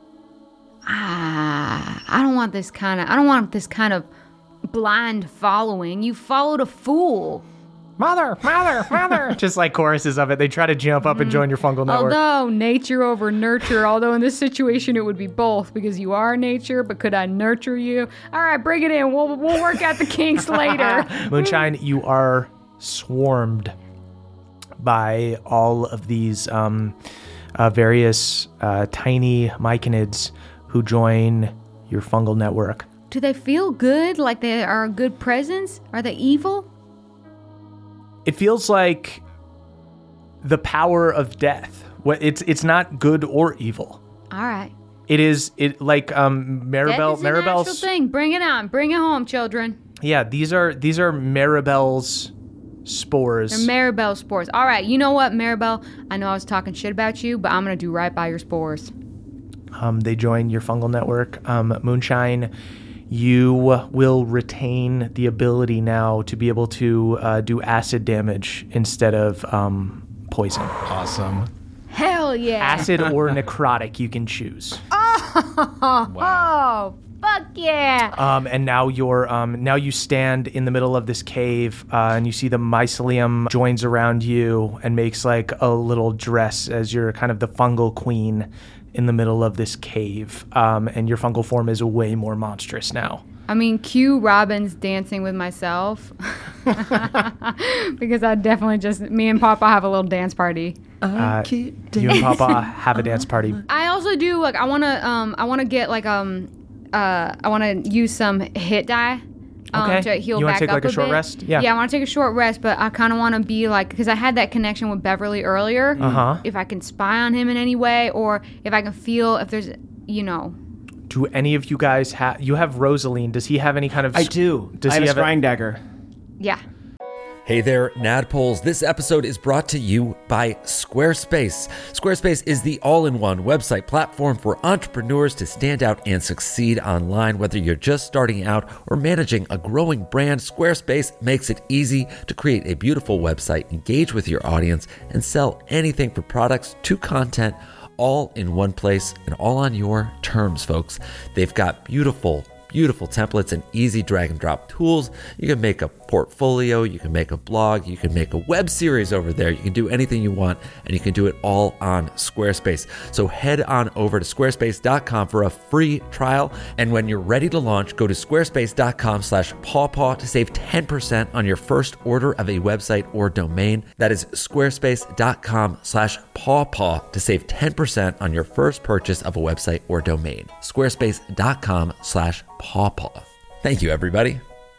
Ah, I don't want this kind of. I don't want this kind of blind following. You followed a fool. Mother, mother, mother. Just like choruses of it. They try to jump up and join your fungal network. Although nature over nurture, although in this situation it would be both because you are nature, but could I nurture you? All right, bring it in. We'll we'll work out the kinks later. Moonshine, you are swarmed by all of these um, uh, various uh, tiny myconids who join your fungal network. Do they feel good? Like they are a good presence? Are they evil? It feels like the power of death. What it's it's not good or evil. All right. It is it like um Maribel Death is a natural Maribel's thing. Bring it on. Bring it home, children. yeah, these are these are Maribel's spores. They're Maribel spores. All right, you know what, Maribel? I know I was talking shit about you, but I'm going to do right by your spores. Um, they join your fungal network. Um, Moonshine, you will retain the ability now to be able to uh, do acid damage instead of um, poison. Awesome. Hell yeah. Acid or necrotic, you can choose. Oh, fuck yeah. Um, and now you're um, now you stand in the middle of this cave, uh, and you see the mycelium joins around you and makes like a little dress as you're kind of the fungal queen in the middle of this cave. Um, and your fungal form is way more monstrous now. I mean, cue Robin's dancing with myself. Because I definitely just, me and Papa have a little dance party. Uh, you and Papa have a dance party. I also do, like, I want to, um, I want to get, like, um, uh, I want to use some hit die. Um, Okay. to heal You wanna back take, up like, a short bit. rest? Yeah. Yeah, I want to take a short rest, but I kind of want to be like, because I had that connection with Beverly earlier. Uh-huh. If I can spy on him in any way, or if I can feel if there's, you know. Do any of you guys have? You have Rosaline. Does he have any kind of? I do. Does I have he a have a- scrying dagger. Yeah. Hey there, Nadpoles. This episode is brought to you by Squarespace. Squarespace is the all-in-one website platform for entrepreneurs to stand out and succeed online. Whether you're just starting out or managing a growing brand, Squarespace makes it easy to create a beautiful website, engage with your audience, and sell anything from products to content, all in one place and all on your terms, folks. They've got beautiful Beautiful templates and easy drag and drop tools. You can make a portfolio, you can make a blog, you can make a web series over there. You can do anything you want, and you can do it all on Squarespace. So head on over to squarespace dot com for a free trial. And when you're ready to launch, go to squarespace dot com slash pawpaw to save ten percent on your first order of a website or domain. That is squarespace dot com slash pawpaw to save ten percent on your first purchase of a website or domain. squarespace dot com slash pawpaw. Thank you, everybody.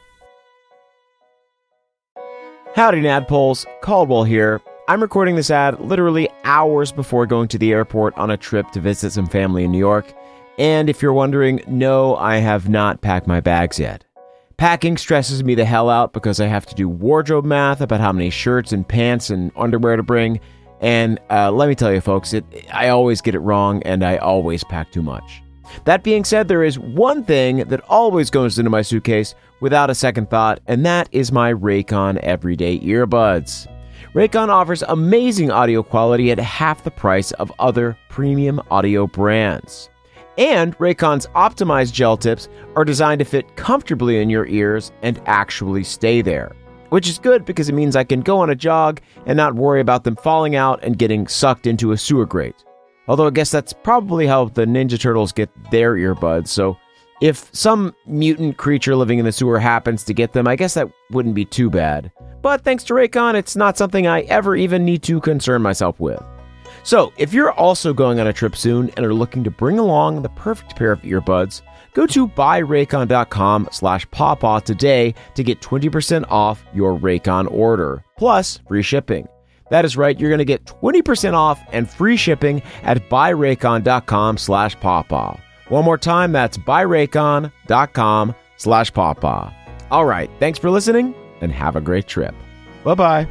Howdy, Nadpoles. Caldwell here. I'm recording this ad literally hours before going to the airport on a trip to visit some family in New York. And if you're wondering, no, I have not packed my bags yet. Packing stresses me the hell out because I have to do wardrobe math about how many shirts and pants and underwear to bring. And uh, let me tell you, folks, it, I always get it wrong and I always pack too much. That being said, there is one thing that always goes into my suitcase without a second thought, and that is my Raycon Everyday Earbuds. Raycon offers amazing audio quality at half the price of other premium audio brands. And Raycon's optimized gel tips are designed to fit comfortably in your ears and actually stay there. Which is good because it means I can go on a jog and not worry about them falling out and getting sucked into a sewer grate. Although I guess that's probably how the Ninja Turtles get their earbuds, so if some mutant creature living in the sewer happens to get them, I guess that wouldn't be too bad. But thanks to Raycon, it's not something I ever even need to concern myself with. So, if you're also going on a trip soon and are looking to bring along the perfect pair of earbuds, go to buyraycon.com slash pawpaw today to get twenty percent off your Raycon order, plus free shipping. That is right, you're going to get twenty percent off and free shipping at buyraycon.com slash pawpaw. One more time, that's buyraycon.com slash pawpaw. All right, thanks for listening, and have a great trip. Bye-bye.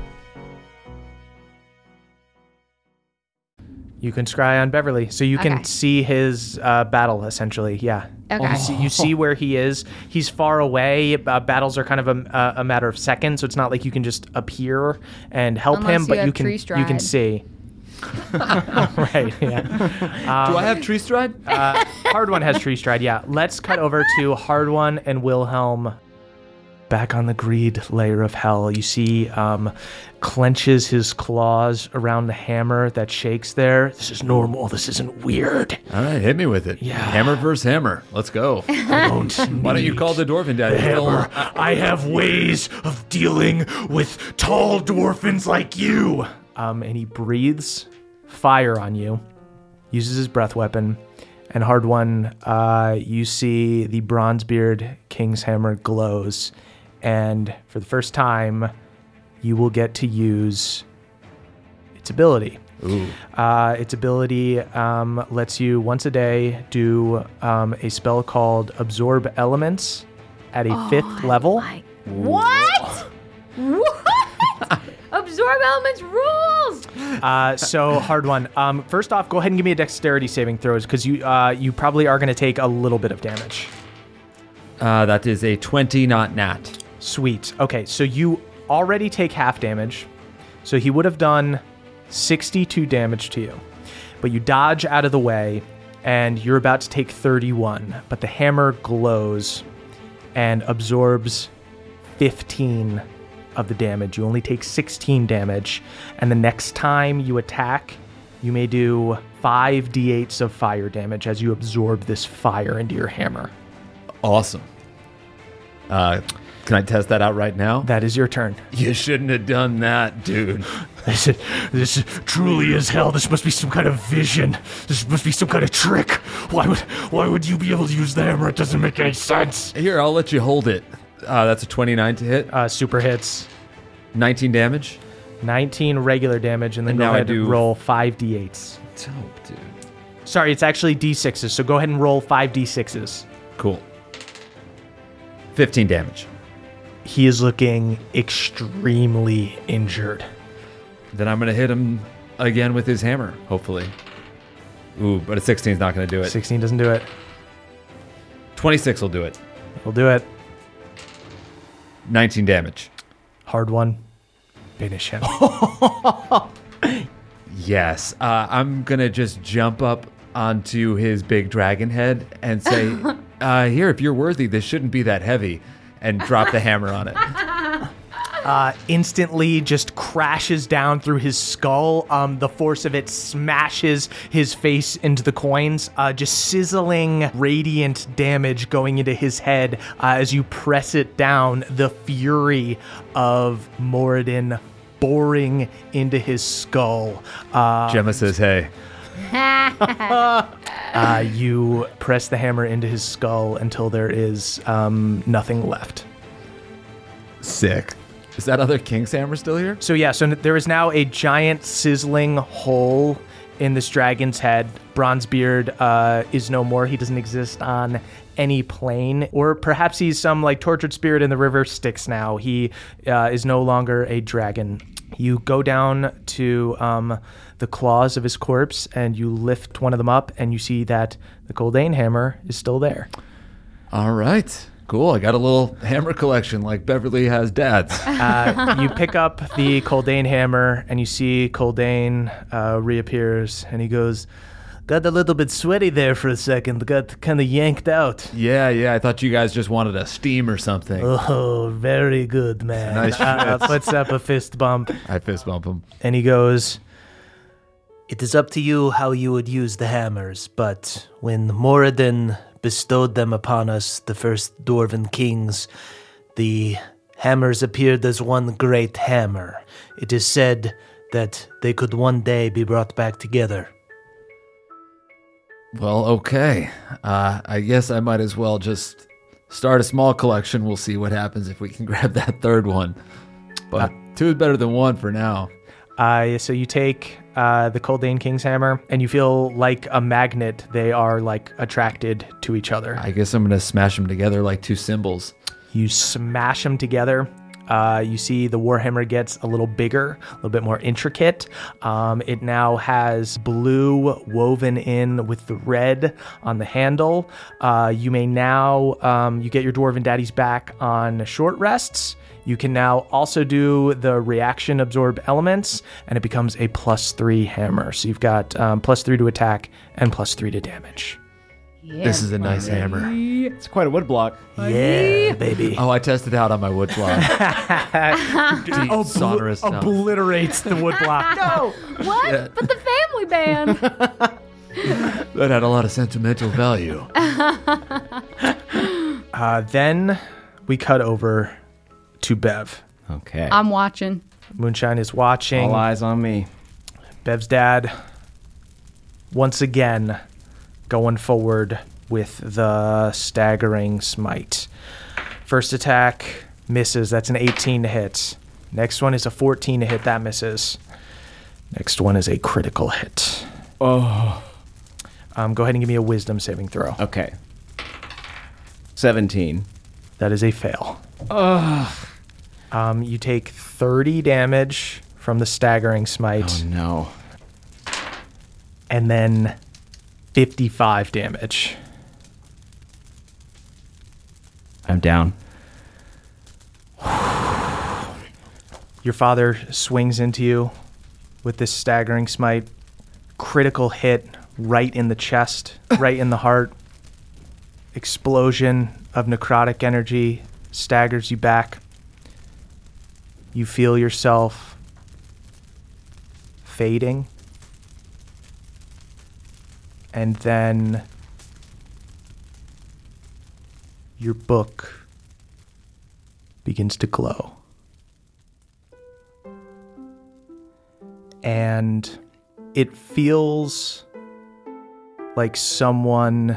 You can scry on Beverly, so you can Okay. see his uh, battle, essentially. Yeah. Okay. You see, you see where he is. He's far away. Uh, battles are kind of a, a matter of seconds, so it's not like you can just appear and help Unless him, you but have you can tree you stride. can see. Right. Yeah. Do I have tree stride? Uh, Hard One has tree stride. Yeah. Let's cut over to Hard One and Wilhelm. Back on the greed layer of hell, you see um, clenches his claws around the hammer that shakes there. This is normal. This isn't weird. All right, hit me with it. Yeah. Hammer versus hammer. Let's go. I don't Why don't you call the dwarven daddy? hammer? I have ways of dealing with tall dwarfins like you. Um, and he breathes fire on you, uses his breath weapon, and Hard One, uh, you see the Bronzebeard King's Hammer glows. And for the first time, you will get to use its ability. Ooh. Uh, its ability um, lets you once a day do um, a spell called Absorb Elements at a fifth level. Like, what? What? Absorb elements rules. Uh, so Hard One. Um, first off, go ahead and give me a dexterity saving throws because you uh, you probably are going to take a little bit of damage. Uh, that is a twenty, not nat. Sweet. Okay, so you already take half damage. So he would have done sixty-two damage to you. But you dodge out of the way, and you're about to take thirty-one. But the hammer glows and absorbs fifteen of the damage. You only take sixteen damage. And the next time you attack, you may do five d eights of fire damage as you absorb this fire into your hammer. Awesome. Uh, can I test that out right now? That is your turn. You shouldn't have done that, dude. This, is, this truly is hell. This must be some kind of vision. This must be some kind of trick. Why would why would you be able to use the hammer? It doesn't make any sense. Here, I'll let you hold it. Uh, that's a twenty-nine to hit. Uh, super hits. nineteen damage. nineteen regular damage, and then And go now I ahead and do- roll five d eights. Dope, dude. Sorry, it's actually d sixes, so go ahead and roll five d sixes. Cool. fifteen damage. He is looking extremely injured. Then I'm going to hit him again with his hammer, hopefully. Ooh, but a sixteen is not going to do it. sixteen doesn't do it. twenty-six will do it. We'll do it. nineteen damage. Hard One. Finish him. Yes. Uh, I'm going to just jump up onto his big dragon head and say, uh, here, if you're worthy, this shouldn't be that heavy, and drop the hammer on it. uh, instantly just crashes down through his skull. Um, the force of it smashes his face into the coins, uh, just sizzling, radiant damage going into his head uh, as you press it down. The fury of Moradin boring into his skull. Uh, Gemma says, hey. uh, you press the hammer into his skull until there is um, nothing left. Sick. Is that other King's hammer still here? So yeah, so there is now a giant sizzling hole in this dragon's head. Bronzebeard uh, is no more. He doesn't exist on any plane. Or perhaps he's some like tortured spirit in the river Styx now. He uh, is no longer a dragon. You go down to um, the claws of his corpse and you lift one of them up and you see that the Goldane hammer is still there. All right. Cool. I got a little hammer collection like Beverly has dad's. Uh, you pick up the Goldane hammer and you see Goldane uh, reappears and he goes, got a little bit sweaty there for a second, got kind of yanked out. Yeah, yeah. I thought you guys just wanted a steam or something. Oh, very good, man. Nice uh, fist. puts up a fist bump I fist bump him. and he goes, it is up to you how you would use the hammers, but when Moradin bestowed them upon us, the first Dwarven kings, the hammers appeared as one great hammer. It is said that they could one day be brought back together. Well, okay. Uh, I guess I might as well just start a small collection. We'll see what happens if we can grab that third one. But two is better than one for now. Uh, so you take uh, the Goldane King's hammer, and you feel like a magnet. They are like attracted to each other. I guess I'm going to smash them together like two cymbals. You smash them together, Uh, you see the Warhammer gets a little bigger, a little bit more intricate. Um, it now has blue woven in with the red on the handle. Uh, you may now, um, you get your Dwarven Daddies back on short rests. You can now also do the reaction absorb elements, and it becomes a plus three hammer. So you've got um, plus three to attack and plus three to damage. Yeah, This is a nice hammer. It's quite a wood block. Yeah, baby. Oh, I tested out on my wood block. Deep, Obli- sonorous sound. obliterates the wood block. No! What? Yeah. But the family band. That had a lot of sentimental value. Uh, then we cut over to Bev. Okay. I'm watching. Moonshine is watching. All eyes on me. Bev's dad, once again, going forward with the staggering smite. First attack misses. That's an eighteen to hit. Next one is a fourteen to hit. That misses. Next one is a critical hit. Oh. Um, go ahead and give me a wisdom saving throw. Okay. seventeen. That is a fail. Ugh. Um, you take thirty damage from the staggering smite, Oh, no. and then fifty-five damage. I'm down. Your father swings into you with this staggering smite. Critical hit right in the chest, right in the heart. Explosion of necrotic energy staggers you back. You feel yourself fading. And then your book begins to glow. And it feels like someone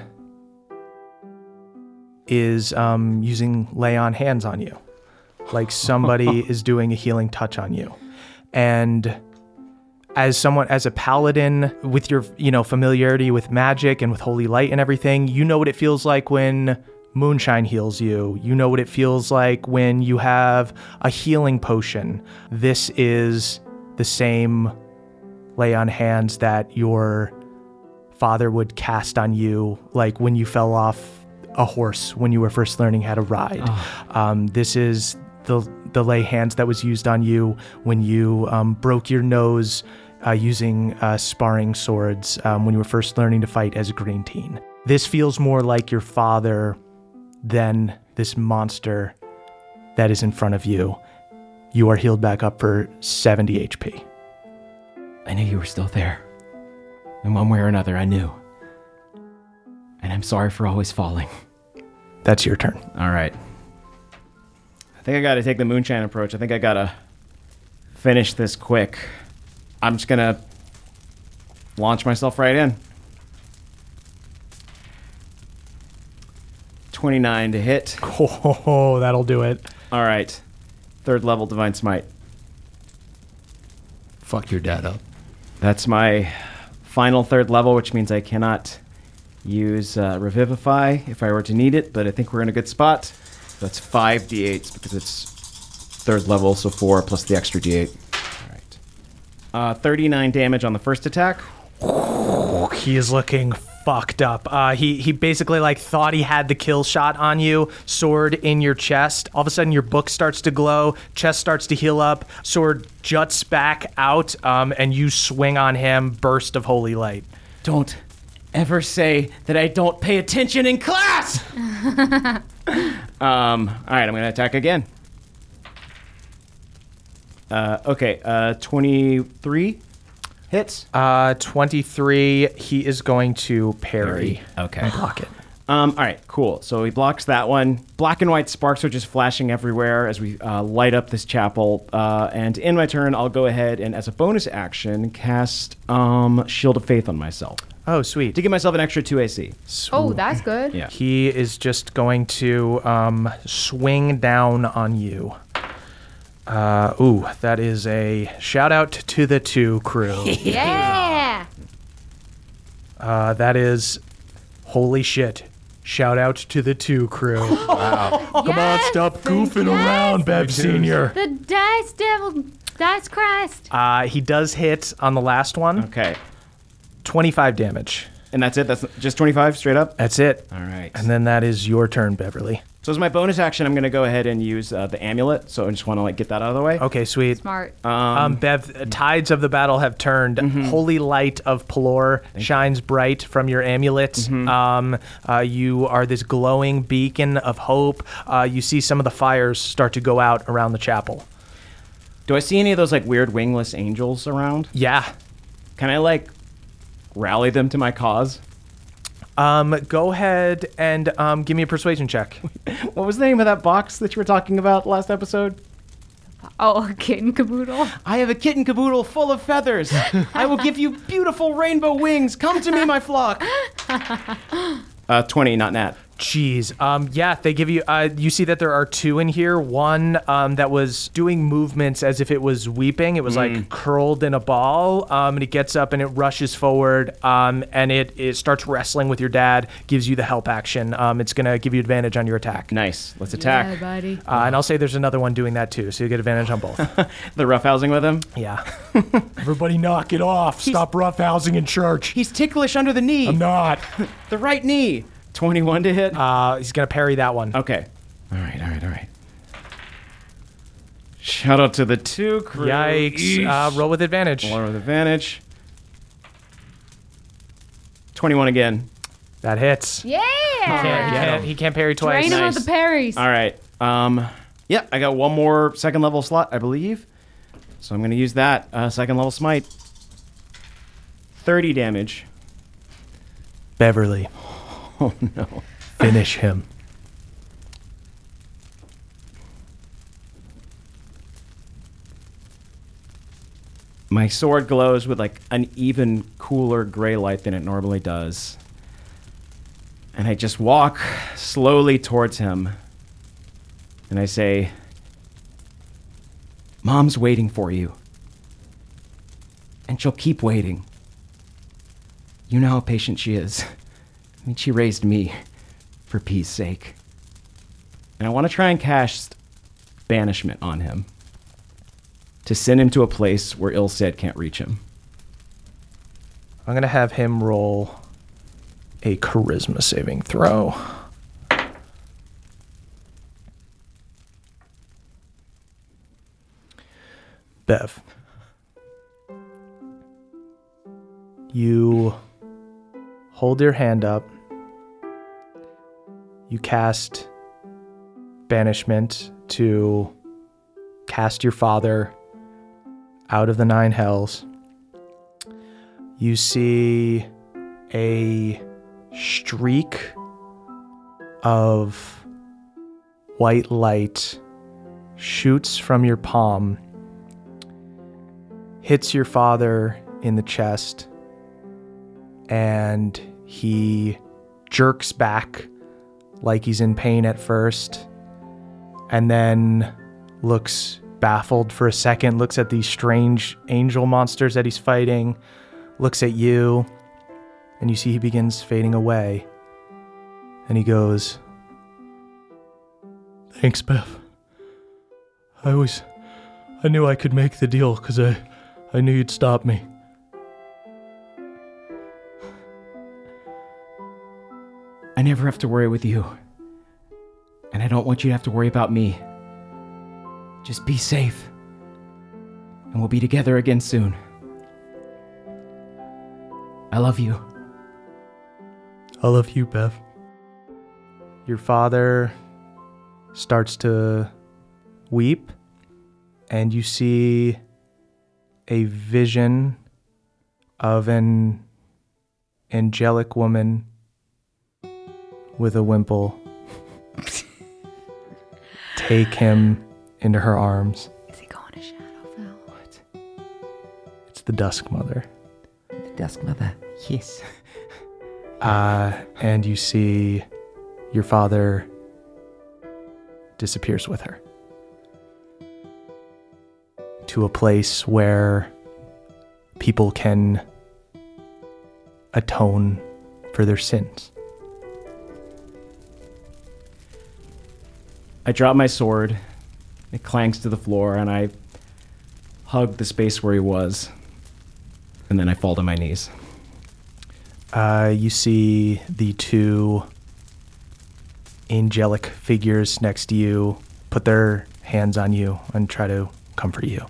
is um, using lay on hands on you. Like somebody is doing a healing touch on you. And as someone, as a paladin with your, you know, familiarity with magic and with holy light and everything, you know what it feels like when Moonshine heals you. You know what it feels like when you have a healing potion. This is the same lay on hands that your father would cast on you, like when you fell off a horse when you were first learning how to ride. Oh. Um, this is the the lay hands that was used on you when you um, broke your nose uh, using uh, sparring swords um, when you were first learning to fight as a green teen. This feels more like your father than this monster that is in front of you. You are healed back up for seventy H P. I knew you were still there. In one way or another, I knew. And I'm sorry for always falling. That's your turn. All right. I think I got to take the Moonshine approach. I think I got to finish this quick. I'm just going to launch myself right in. twenty-nine to hit. Oh, that'll do it. All right. Third level Divine Smite. Fuck your dad up. That's my final third level, which means I cannot use uh, Revivify if I were to need it, but I think we're in a good spot. That's five d eights because it's third level, so four plus the extra d eight. All right. Uh, thirty-nine damage on the first attack. He is looking fucked up. Uh, he he basically like thought he had the kill shot on you. Sword in your chest. All of a sudden, your book starts to glow. Chest starts to heal up. Sword juts back out, um, and you swing on him. Burst of holy light. Don't ever say that I don't pay attention in class. um. All right, I'm gonna attack again. Uh. Okay. Uh. twenty-three. Hits. Uh, twenty-three. He is going to parry. Okay. And block it. Um, all right, cool. So he blocks that one. Black and white sparks are just flashing everywhere as we uh, light up this chapel. Uh, and in my turn, I'll go ahead and, as a bonus action, cast um, Shield of Faith on myself Oh, sweet. to give myself an extra two A C. Oh, that's good. Yeah. He is just going to um, swing down on you. Uh, ooh, that is a shout out to the two crew. Yeah. Uh, that is, holy shit. Shout out to the two crew. Wow. Come on, stop goofing around, Bev Senior. The dice devil, dice Christ. Uh, he does hit on the last one. Okay. twenty-five damage. And that's it? That's just twenty-five straight up? That's it. All right. And then that is your turn, Beverly. So as my bonus action, I'm going to go ahead and use uh, the amulet. So I just want to like get that out of the way. Okay, sweet. Smart. Um, Bev, uh, tides of the battle have turned. Holy light of Pelor shines bright from your amulet. Um, uh, you are this glowing beacon of hope. Uh, you see some of the fires start to go out around the chapel. Do I see any of those like weird wingless angels around? Yeah. Can I like rally them to my cause? Um, go ahead and um, give me a persuasion check. What was the name of that box that you were talking about last episode? Oh, a kitten caboodle. I have a kitten caboodle full of feathers. I will give you beautiful rainbow wings. Come to me, my flock. Uh, twenty, not nat. Jeez. Um, yeah, they give you, uh, you see that there are two in here. One um, that was doing movements as if it was weeping. It was like curled in a ball. Um, and it gets up and it rushes forward. Um, and it, it starts wrestling with your dad, gives you the help action. Um, it's going to give you advantage on your attack. Nice. Let's Yeah, attack. buddy. Uh, and I'll say there's another one doing that too. So you get advantage on both. The roughhousing with him. Yeah. Everybody knock it off. Stop roughhousing in church. He's ticklish under the knee. I'm not. The right knee. twenty-one to hit. Uh, he's going to parry that one. Okay. All right, all right, all right. Shout out to the two crew. Yikes. Uh, roll with advantage. Roll with advantage. twenty-one again. That hits. Yeah. Can't- he, can't, he can't parry twice. Drain him Nice. with the parries. All right. Um, yeah, I got one more second level slot, I believe. So I'm going to use that. Uh, second level smite. thirty damage. Beverly, Oh, no. finish him. My sword glows with like an even cooler gray light than it normally does. And I just walk slowly towards him. And I say, Mom's waiting for you. And she'll keep waiting. You know how patient she is. I mean, she raised me for peace sake. And I want to try and cast banishment on him. To send him to a place where Ilsed can't reach him. I'm going to have him roll a charisma saving throw. Bev. You hold your hand up. You cast banishment to cast your father out of the nine hells. You see a streak of white light shoots from your palm, hits your father in the chest, and he jerks back like he's in pain at first, and then looks baffled for a second, looks at these strange angel monsters that he's fighting, looks at you, and you see he begins fading away. And he goes, "Thanks, Bev. I always, I knew I could make the deal because I, I knew you'd stop me." I never have to worry with you. And I don't want you to have to worry about me. Just be safe. And we'll be together again soon. I love you. I love you, Bev. Your father starts to weep, and you see a vision of an angelic woman with a wimple take him into her arms. Is he going to Shadowfell? What? It's the Dusk Mother. The Dusk Mother. Yes. Uh, and you see your father disappears with her to a place where people can atone for their sins. I drop my sword. It clanks to the floor, and I hug the space where he was. And then I fall to my knees. Uh, you see the two angelic figures next to you put their hands on you and try to comfort you.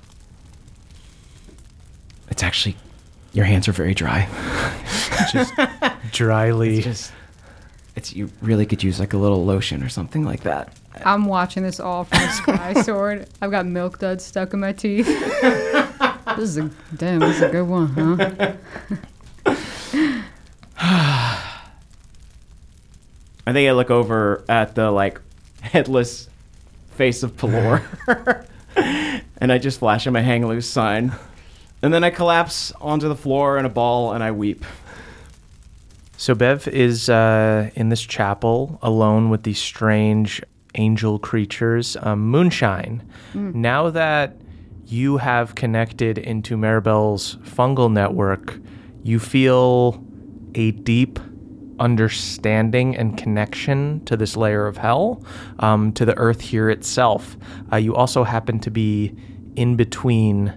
It's actually, your hands are very dry. Just dryly. It's just, it's you really could use like a little lotion or something like that. I'm watching this all from the Sky Sword. I've got Milk Duds stuck in my teeth. This is a damn. This is a good one, huh? I think I look over at the like headless face of Pelor, and I just flash him a hang loose sign, and then I collapse onto the floor in a ball and I weep. So Bev is uh, in this chapel alone with these strange angel creatures. Um, Moonshine, mm. now that you have connected into Maribel's fungal network, you feel a deep understanding and connection to this layer of hell, um, to the earth here itself. Uh, you also happen to be in between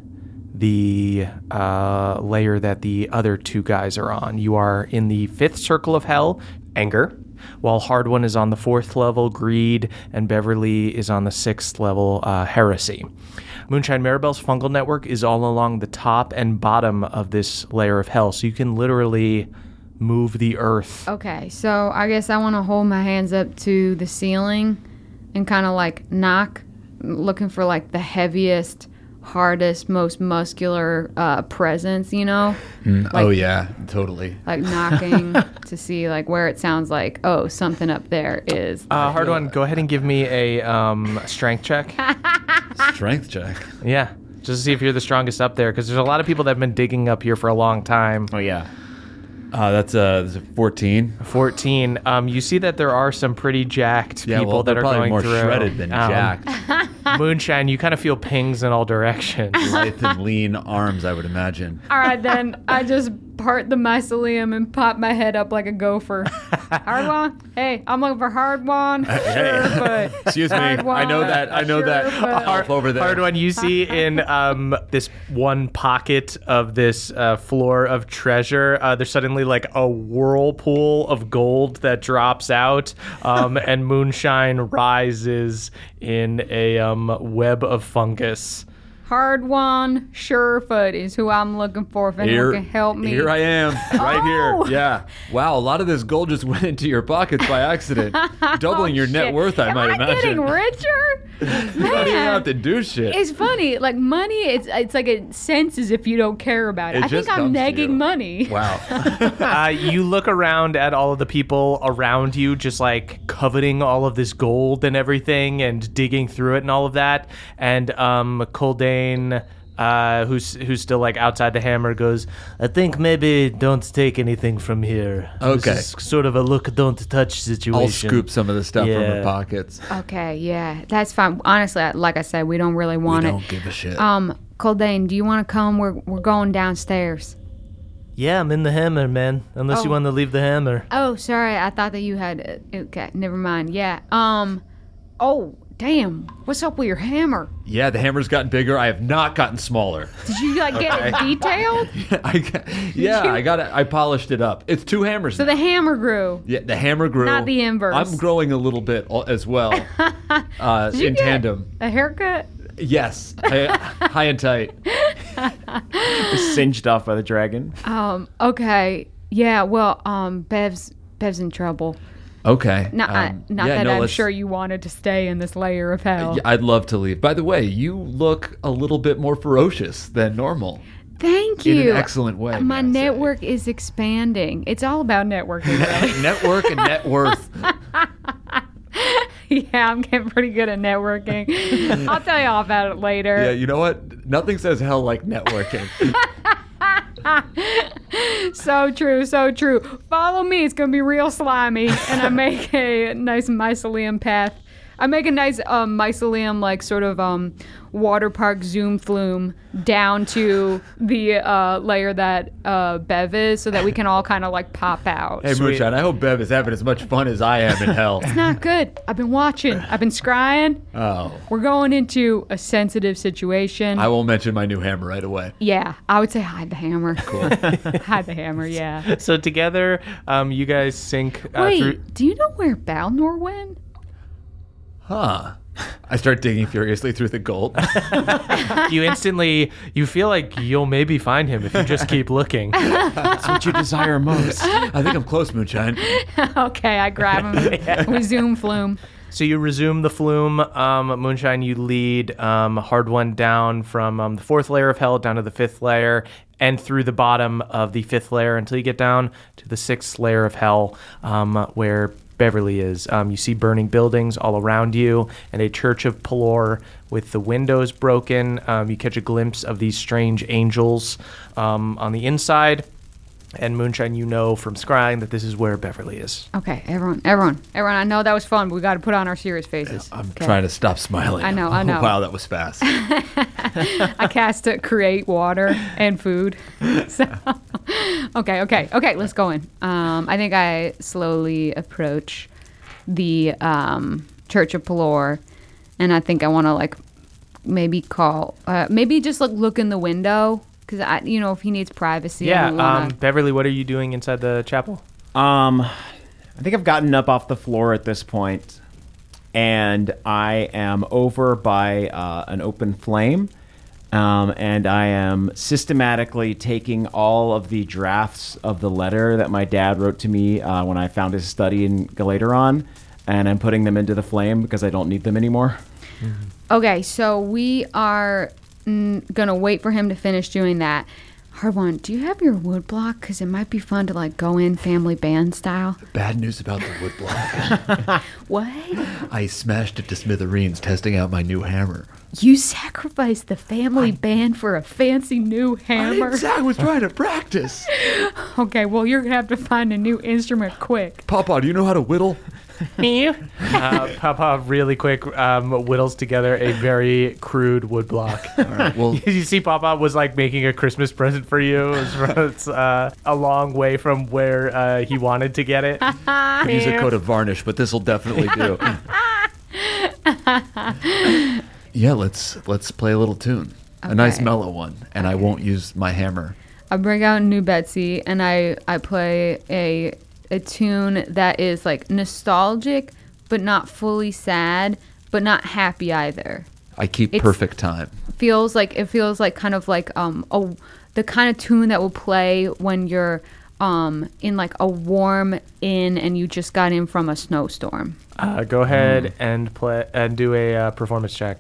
the uh, layer that the other two guys are on. You are in the fifth circle of hell, anger, while Hard One is on the fourth level, greed, and Beverly is on the sixth level, uh, heresy. Moonshine, Maribel's fungal network is all along the top and bottom of this layer of hell, so you can literally move the earth. Okay, so I guess I want to hold my hands up to the ceiling and kind of like knock, looking for like the heaviest, hardest, most muscular uh, presence, you know? Mm, like, oh, yeah, totally. Like knocking to see like where it sounds like, oh, something up there is. Uh, Hard One, go ahead and give me a um, strength check. Strength check? Yeah, just to see if you're the strongest up there, because there's a lot of people that have been digging up here for a long time. Oh, yeah. Uh, that's uh, that's a fourteen. fourteen. Um, you see that there are some pretty jacked yeah, people well, that are probably going more through. shredded than um, jacked. Moonshine, you kind of feel pings in all directions. Lithe and lean arms, I would imagine. All right, then I just part the mycelium and pop my head up like a gopher. Hard One, hey, I'm looking for Hard One. Sure, but excuse me, Hard I know One, that. I know sure, that. but- Elf over there. Hard One, you see in um, this one pocket of this uh, floor of treasure, uh, there's suddenly like a whirlpool of gold that drops out, um, and Moonshine rises in a um, web of fungus. Hard One Surefoot is who I'm looking for. If anyone Here, can help me. here I am, right Oh! here. Yeah. Wow, a lot of this gold just went into your pockets by accident, doubling your net Shit. worth. I Am might I imagine. getting richer? You don't even have to Man, do shit. it's funny. Like money, it's it's like it senses if you don't care about it. It I think just I'm comes to negging you. money. Wow. Uh, you look around at all of the people around you, just like coveting all of this gold and everything, and digging through it and all of that. And um, Coldane, uh, who's who's still like outside the hammer, goes, "I think maybe don't take anything from here. Okay. This is sort of a look, don't touch situation." I'll scoop some of the stuff from Yeah. her pockets. Okay, yeah, that's fine. Honestly, I- like I said, we don't really We want don't it. give a shit. Um, Coldane, do you want to come? We're we're going downstairs. Yeah, I'm in the hammer, man. Unless you Oh. want to leave the hammer. Oh, sorry. I thought that you had. Uh, okay, never mind. Yeah. Um. Oh, damn. What's up with your hammer? Yeah, the hammer's gotten bigger. I have not gotten smaller. Did you like get it detailed? I got, yeah, you- I got it. I polished it up. It's two hammers. So now. the hammer grew. Yeah, the hammer grew. Not the inverse. I'm growing a little bit al- as well, uh, Did you in get tandem. A haircut? Yes, high, high and tight. Singed off by the dragon. Um. Okay. Yeah. Well. Um. Bev's Bev's in trouble. Okay. Not. I- um, not yeah, that no, I'm let's- sure you wanted to stay in this layer of hell. Yeah, I'd love to leave. By the way, you look a little bit more ferocious than normal. Thank In you. an excellent way, My may I say. network is expanding. It's all about networking, really. Network and net worth. Yeah, I'm getting pretty good at networking. I'll tell you all about it later. Yeah, you know what? Nothing says hell like networking. So true, so true. Follow me. It's going to be real slimy. And I make a nice mycelium path I make a nice um, mycelium, like sort of um, water park zoom flume down to the uh, layer that uh, Bev is, so that we can all kind of like pop out. Hey, Moonshine, I hope Bev is having as much fun as I am in hell. It's not good. I've been watching. I've been scrying. Oh. We're going into a sensitive situation. I won't mention my new hammer right away. Yeah, I would say hide the hammer. Cool. Hide the hammer, yeah. So together, um, you guys sync uh, Wait, through. do you know where Balnor went? Huh. I start digging furiously through the gold. You instantly, you feel like you'll maybe find him if you just keep looking. That's what you desire most. I think I'm close, Moonshine. Okay, I grab him. We zoom flume. So you resume the flume. Um, Moonshine, you lead um, Hard One down from um, the fourth layer of hell down to the fifth layer and through the bottom of the fifth layer until you get down to the sixth layer of hell um, where Beverly is. Um, you see burning buildings all around you and a church of Pelor with the windows broken. Um, you catch a glimpse of these strange angels um, on the inside. And Moonshine, you know from scrying that this is where Beverly is. Okay, everyone, everyone, everyone. I know that was fun, but we got to put on our serious faces. I'm Okay. trying to stop smiling. I know, I know. Wow, that was fast. I cast to create water and food. So, okay, okay, okay. Let's go in. Um, I think I slowly approach the um, Church of Pelor, and I think I want to like maybe call, uh, maybe just like look in the window. Because, I, you know, if he needs privacy. Yeah, I wanna... um, Beverly, what are you doing inside the chapel? Um, I think I've gotten up off the floor at this point, and I am over by uh, an open flame, um, and I am systematically taking all of the drafts of the letter that my dad wrote to me uh, when I found his study in Galateron, and I'm putting them into the flame because I don't need them anymore. Mm-hmm. Okay, so we are mm, going to wait for him to finish doing that. Hard one, do you have your wood block? Because it might be fun to, like, go in family band style. Bad news about the wood block. What? I smashed it to smithereens testing out my new hammer. You sacrificed the family band for a fancy new hammer? I was trying to practice. Okay, well, you're going to have to find a new instrument quick. Papa, do you know how to whittle? Me? uh, Papa really quick um, whittles together a very crude wood block. All right, well, You see, Papa was like making a Christmas present for you. It's, it's uh, a long way from where uh, he wanted to get it. could use a coat of varnish, but this will definitely do. Yeah, let's let's play a little tune. A nice Okay. mellow one, and I won't use my hammer. I bring out New Betsy and I, I play a a tune that is like nostalgic, but not fully sad, but not happy either. I keep It's- perfect time. Feels like it feels like kind of like um a the kind of tune that will play when you're um in like a warm inn and you just got in from a snowstorm. Uh, go ahead and play and do a uh, performance check.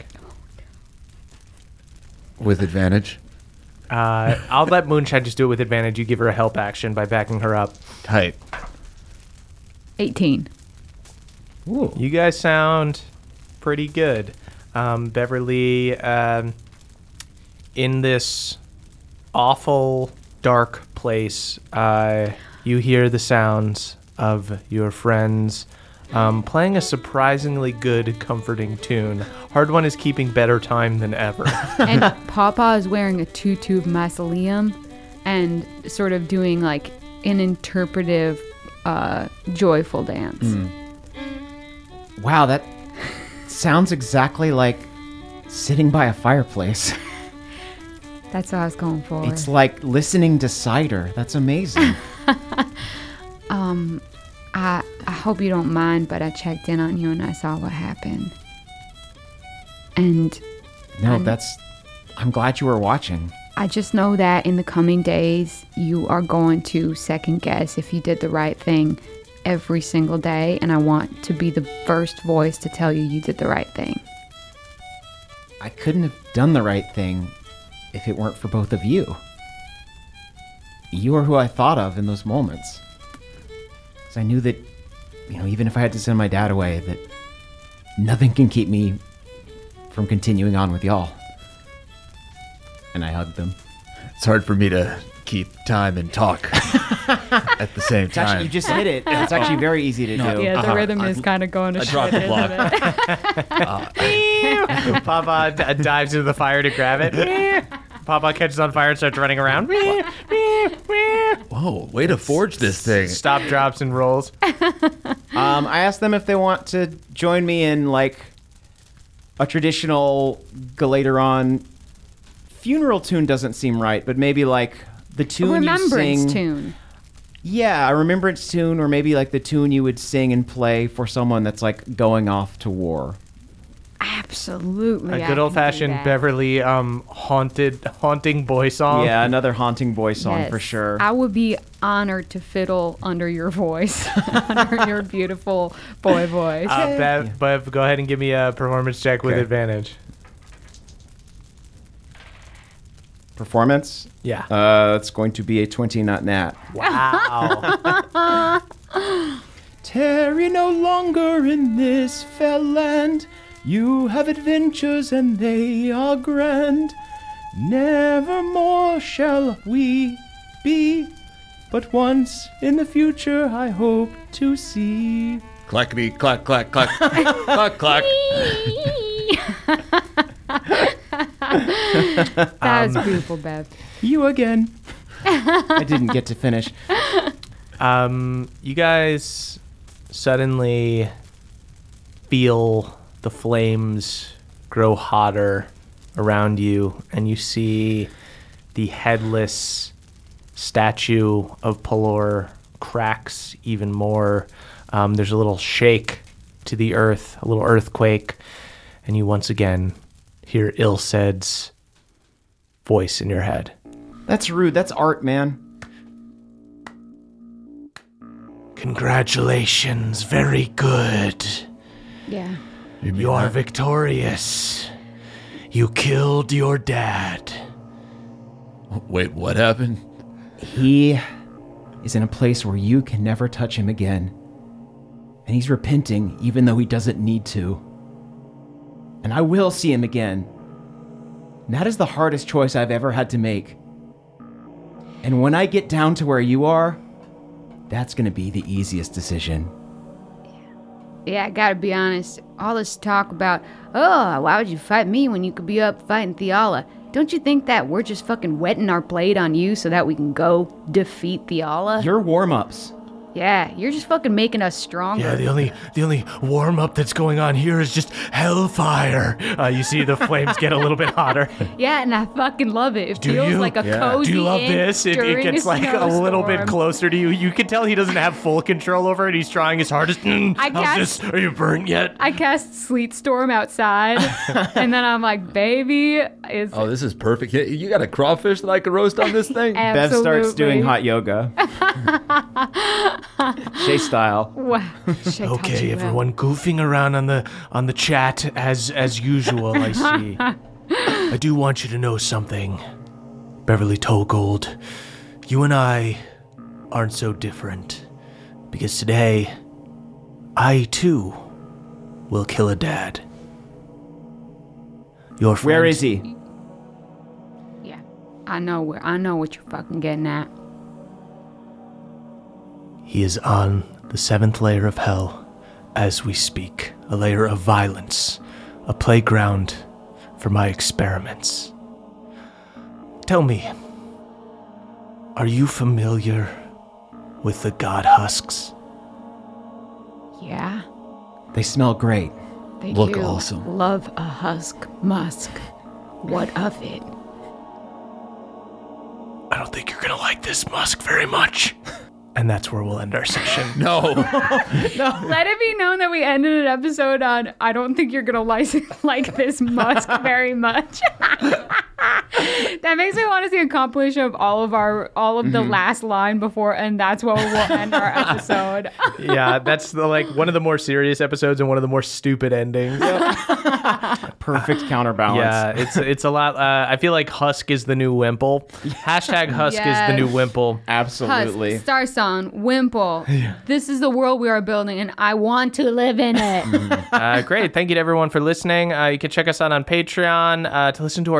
With advantage. Uh, I'll let Moonshine just do it with advantage. You give her a help action by backing her up. Tight. eighteen. You guys sound pretty good. Um, Beverly, um, in this awful, dark place, uh, you hear the sounds of your friends um, playing a surprisingly good, comforting tune. Hard One is keeping better time than ever. And Papa is wearing a tutu of mycelium and sort of doing like an interpretive, uh, joyful dance. Wow, that sounds exactly like sitting by a fireplace. That's what I was going for. It's like listening to cider. That's amazing. Um, I I hope you don't mind, but I checked in on you and I saw what happened. And No, I'm- that's... I'm glad you were watching. I just know that in the coming days, you are going to second guess if you did the right thing every single day, and I want to be the first voice to tell you you did the right thing. I couldn't have done the right thing if it weren't for both of you. You are who I thought of in those moments. Because I knew that, you know, even if I had to send my dad away, that nothing can keep me from continuing on with y'all. And I hugged them. It's hard for me to keep time and talk at the same It's actually, time. you just hit it. It's actually very easy to do. Yeah, the Uh-huh. rhythm is kind of going to I shit, dropped the isn't block. it? Papa d- dives into the fire to grab it. Papa catches on fire and starts running around. Whoa, way to forge this thing. Stop, drops, and rolls. Um, I asked them if they want to join me in like a traditional Galateron funeral tune. Doesn't seem right, but maybe like the A tune you remembrance sing. tune. Yeah, a remembrance tune, or maybe like the tune you would sing and play for someone that's like going off to war. Absolutely. A I good can do old-fashioned that. Beverly um, haunted, haunting boy song. Yeah, another haunting boy song Yes. for sure. I would be honored to fiddle under your voice, under your beautiful boy voice. Uh, Bev, Bev, go ahead and give me a performance check with Okay. advantage. Performance. Yeah. Uh, that's going to be a twenty, not nat. Wow. Tarry no longer in this fell land. You have adventures and they are grand. Nevermore shall we be, but once in the future I hope to see. Clackety, clack, clack, clack, clack, clack. That was beautiful, Bev. You again. I didn't get to finish. Um, you guys suddenly feel the flames grow hotter around you, and you see the headless statue of Pelor cracks even more. Um, there's a little shake to the earth, a little earthquake, and you once again hear Ilsed's voice in your head. That's rude. That's art, man. Congratulations, very good. Yeah. You are victorious. You killed your dad. Wait, what happened? He is in a place where you can never touch him again. And he's repenting even though he doesn't need to. And I will see him again. And that is the hardest choice I've ever had to make. And when I get down to where you are, that's going to be the easiest decision. Yeah, I gotta be honest. All this talk about, oh, why would you fight me when you could be up fighting Theala? Don't you think that we're just fucking wetting our blade on you so that we can go defeat Theala? Your warm-ups. Yeah, you're just fucking making us stronger. Yeah, the only the only warm up that's going on here is just hellfire. Uh, you see the flames get a little bit hotter. Yeah, and I fucking love it. It Do feels you? like a Yeah. cozy Do you love ink this? It, it during gets like a little bit snowstorm. closer to you. You can tell he doesn't have full control over it. He's trying his hardest. Mm, I how's guess- this? Are you burnt yet? I cast Sleet Storm outside, and then I'm like, baby, is Oh, this is perfect. You- You got a crawfish that I could roast on this thing? Bev starts doing absolutely- hot yoga. Shay style. Wow. Shit, how'd Okay, you, uh, everyone goofing around on the on the chat as as usual. I see. I do want you to know something, Beverly Togold. You and I aren't so different, because today, I too will kill a dad. Your friend, Where is he? Yeah, I know where. I know what you're fucking getting at. He is on the seventh layer of hell as we speak, a layer of violence, a playground for my experiments. Tell me, are you familiar with the god husks? Yeah, They smell great. they Look do. awesome. Love a husk musk. What of it? I don't think you're gonna like this musk very much. And that's where we'll end our session. No. Let it be known that we ended an episode on, I don't think you're gonna like, like this musk very much. That makes me want to see a compilation of all of our all of the last line before, and that's what we'll end our episode. Yeah, that's the, like one of the more serious episodes and one of the more stupid endings. Perfect counterbalance. Yeah, it's it's a lot. Uh, I feel like Husk is the new Wimple. Hashtag Husk is the new Yes. Wimple. Absolutely. Husk, Starson, Wimple. This is the world we are building, and I want to live in it. Uh, great. Thank you to everyone for listening. Uh, you can check us out on Patreon uh, to listen to our short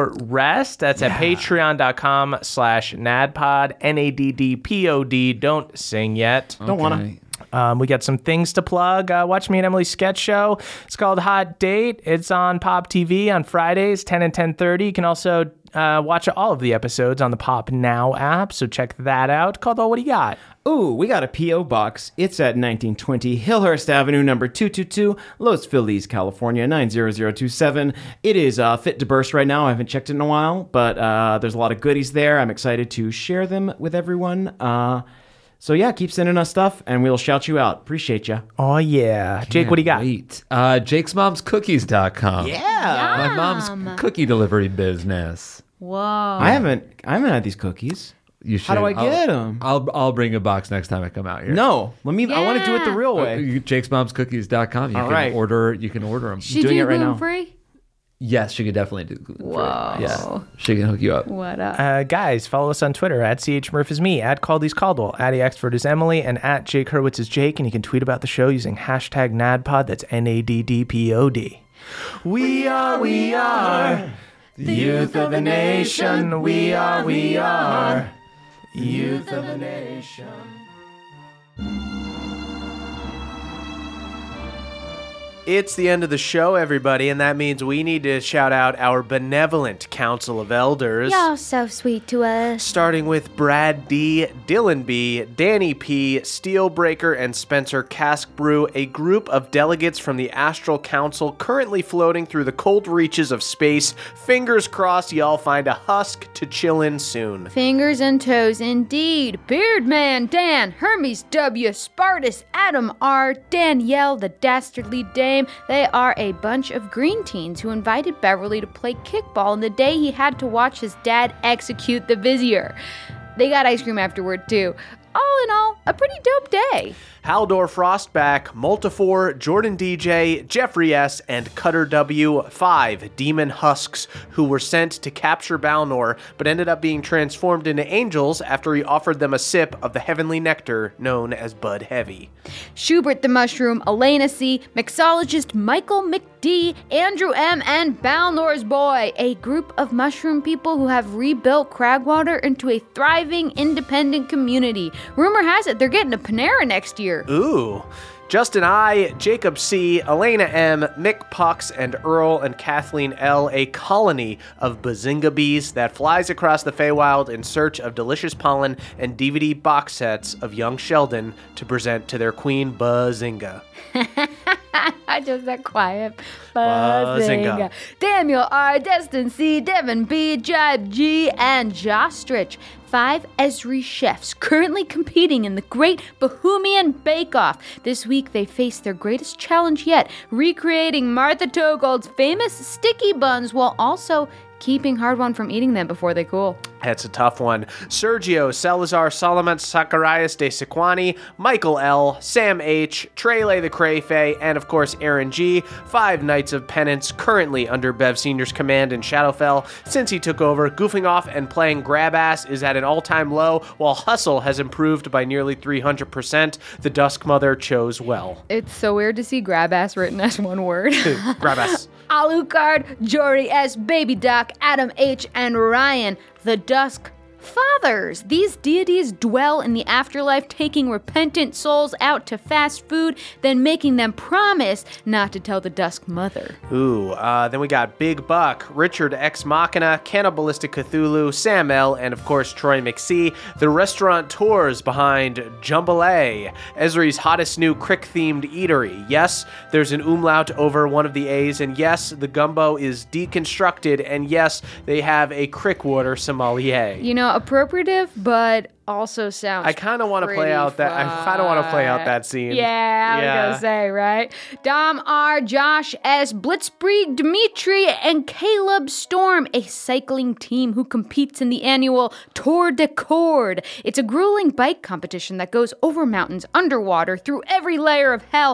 short rest. That's at patreon.com slash nadpod, N A D D P O D. Don't sing yet. Don't wanna. Um, we got some things to plug. Uh, watch me and Emily's sketch show. It's called Hot Date. It's on Pop T V on Fridays, ten and ten thirty. You can also uh, watch all of the episodes on the Pop Now app, so check that out. Caldwell, what do you got? Ooh, we got a P O box. It's at nineteen twenty Hillhurst Avenue, number two two two, Los Feliz, California, nine zero zero two seven. It is uh, fit to burst right now. I haven't checked it in a while, but uh, there's a lot of goodies there. I'm excited to share them with everyone. Uh, so yeah, keep sending us stuff, and we'll shout you out. Appreciate you. Oh, yeah. Jake, what do you got? Wait. Uh, Jake's Mom's Cookies dot com. Yeah. My mom's cookie delivery business. Whoa. I haven't I haven't had these cookies. You should. How do I I'll- get them? I'll I'll bring a box next time I come out here. No, let me. I want to do it the Yeah. real Uh, way. you- Jakes Mom's Cookies dot com. You All can right. order. You can order them. She doing do it right now. gluten free? Yes, she could definitely do gluten free. Whoa. Yeah, she can hook you up. What up? Uh, guys, follow us on Twitter at C H Murph is me, at Caldy's Caldwell, at Expert is Emily, and at Jake Hurwitz is Jake. And you can tweet about the show using hashtag NADPOD. That's N A D D P O D. We are, we are the youth of the nation. We are, we are youth of the nation. It's the end of the show, everybody, and that means we need to shout out our benevolent Council of Elders. Y'all so sweet to us. Starting with Brad D, Dylan B, Danny P, Steelbreaker, and Spencer Caskbrew, a group of delegates from the Astral Council currently floating through the cold reaches of space. Fingers crossed y'all find a husk to chill in soon. Fingers and toes, indeed. Beardman Dan, Hermes W, Spartus, Adam R, Danielle, the dastardly dame. They are a bunch of green teens who invited Beverly to play kickball on the day he had to watch his dad execute the Vizier. They got ice cream afterward, too. All in all, a pretty dope day. Haldor Frostback, Multifor, Jordan D J, Jeffrey S, and Cutter W, five demon husks who were sent to capture Balnor, but ended up being transformed into angels after he offered them a sip of the heavenly nectar known as Bud Heavy. Schubert the Mushroom, Elena C, mixologist Michael McD, Andrew M, and Balnor's Boy, a group of mushroom people who have rebuilt Cragwater into a thriving, independent community. Rumor has it they're getting a Panera next year. Ooh. Justin I, Jacob C, Elena M, Mick Pucks, and Earl and Kathleen L, a colony of Bazinga bees that flies across the Feywild in search of delicious pollen and D V D box sets of young Sheldon to present to their queen, Bazinga. I just that quiet. Bazinga. Bazinga. Daniel R, Destin C, Devin B, Jibe G, and Jostrich. Five Esri chefs currently competing in the Great Bohemian Bake Off. This week they face their greatest challenge yet, recreating Martha Togold's famous sticky buns while also keeping Hardwon from eating them before they cool. That's a tough one. Sergio, Salazar, Solomon, Zacharias de Sequani, Michael L, Sam H, Trele the Crayfay, and of course Aaron G. Five Knights of Penance currently under Bev Senior's command in Shadowfell. Since he took over, goofing off and playing grab ass is at an all-time low, while Hustle has improved by nearly three hundred percent. The Dusk Mother chose well. It's so weird to see grab ass written as one word. Grab ass. Alucard, Jory S, Baby Doc, Adam H, and Ryan, the Dusk Fathers. These deities dwell in the afterlife, taking repentant souls out to fast food, then making them promise not to tell the Dusk Mother. Ooh, uh, then we got Big Buck, Richard Ex Machina, Cannibalistic Cthulhu, Sam L, and of course Troy McSee, the restaurateurs behind Jambalaya, Esri's hottest new crick-themed eatery. Yes, there's an umlaut over one of the A's, and yes, the gumbo is deconstructed, and yes, they have a crickwater sommelier. You know, appropriative, but also sounds I kind of want to play pretty out that. I kind of want to play out that scene. Yeah, I was Yeah. gonna say, right? Dom R, Josh S, Blitzkrieg, Dimitri, and Caleb Storm, a cycling team who competes in the annual Tour de Corde. It's a grueling bike competition that goes over mountains, underwater, through every layer of hell,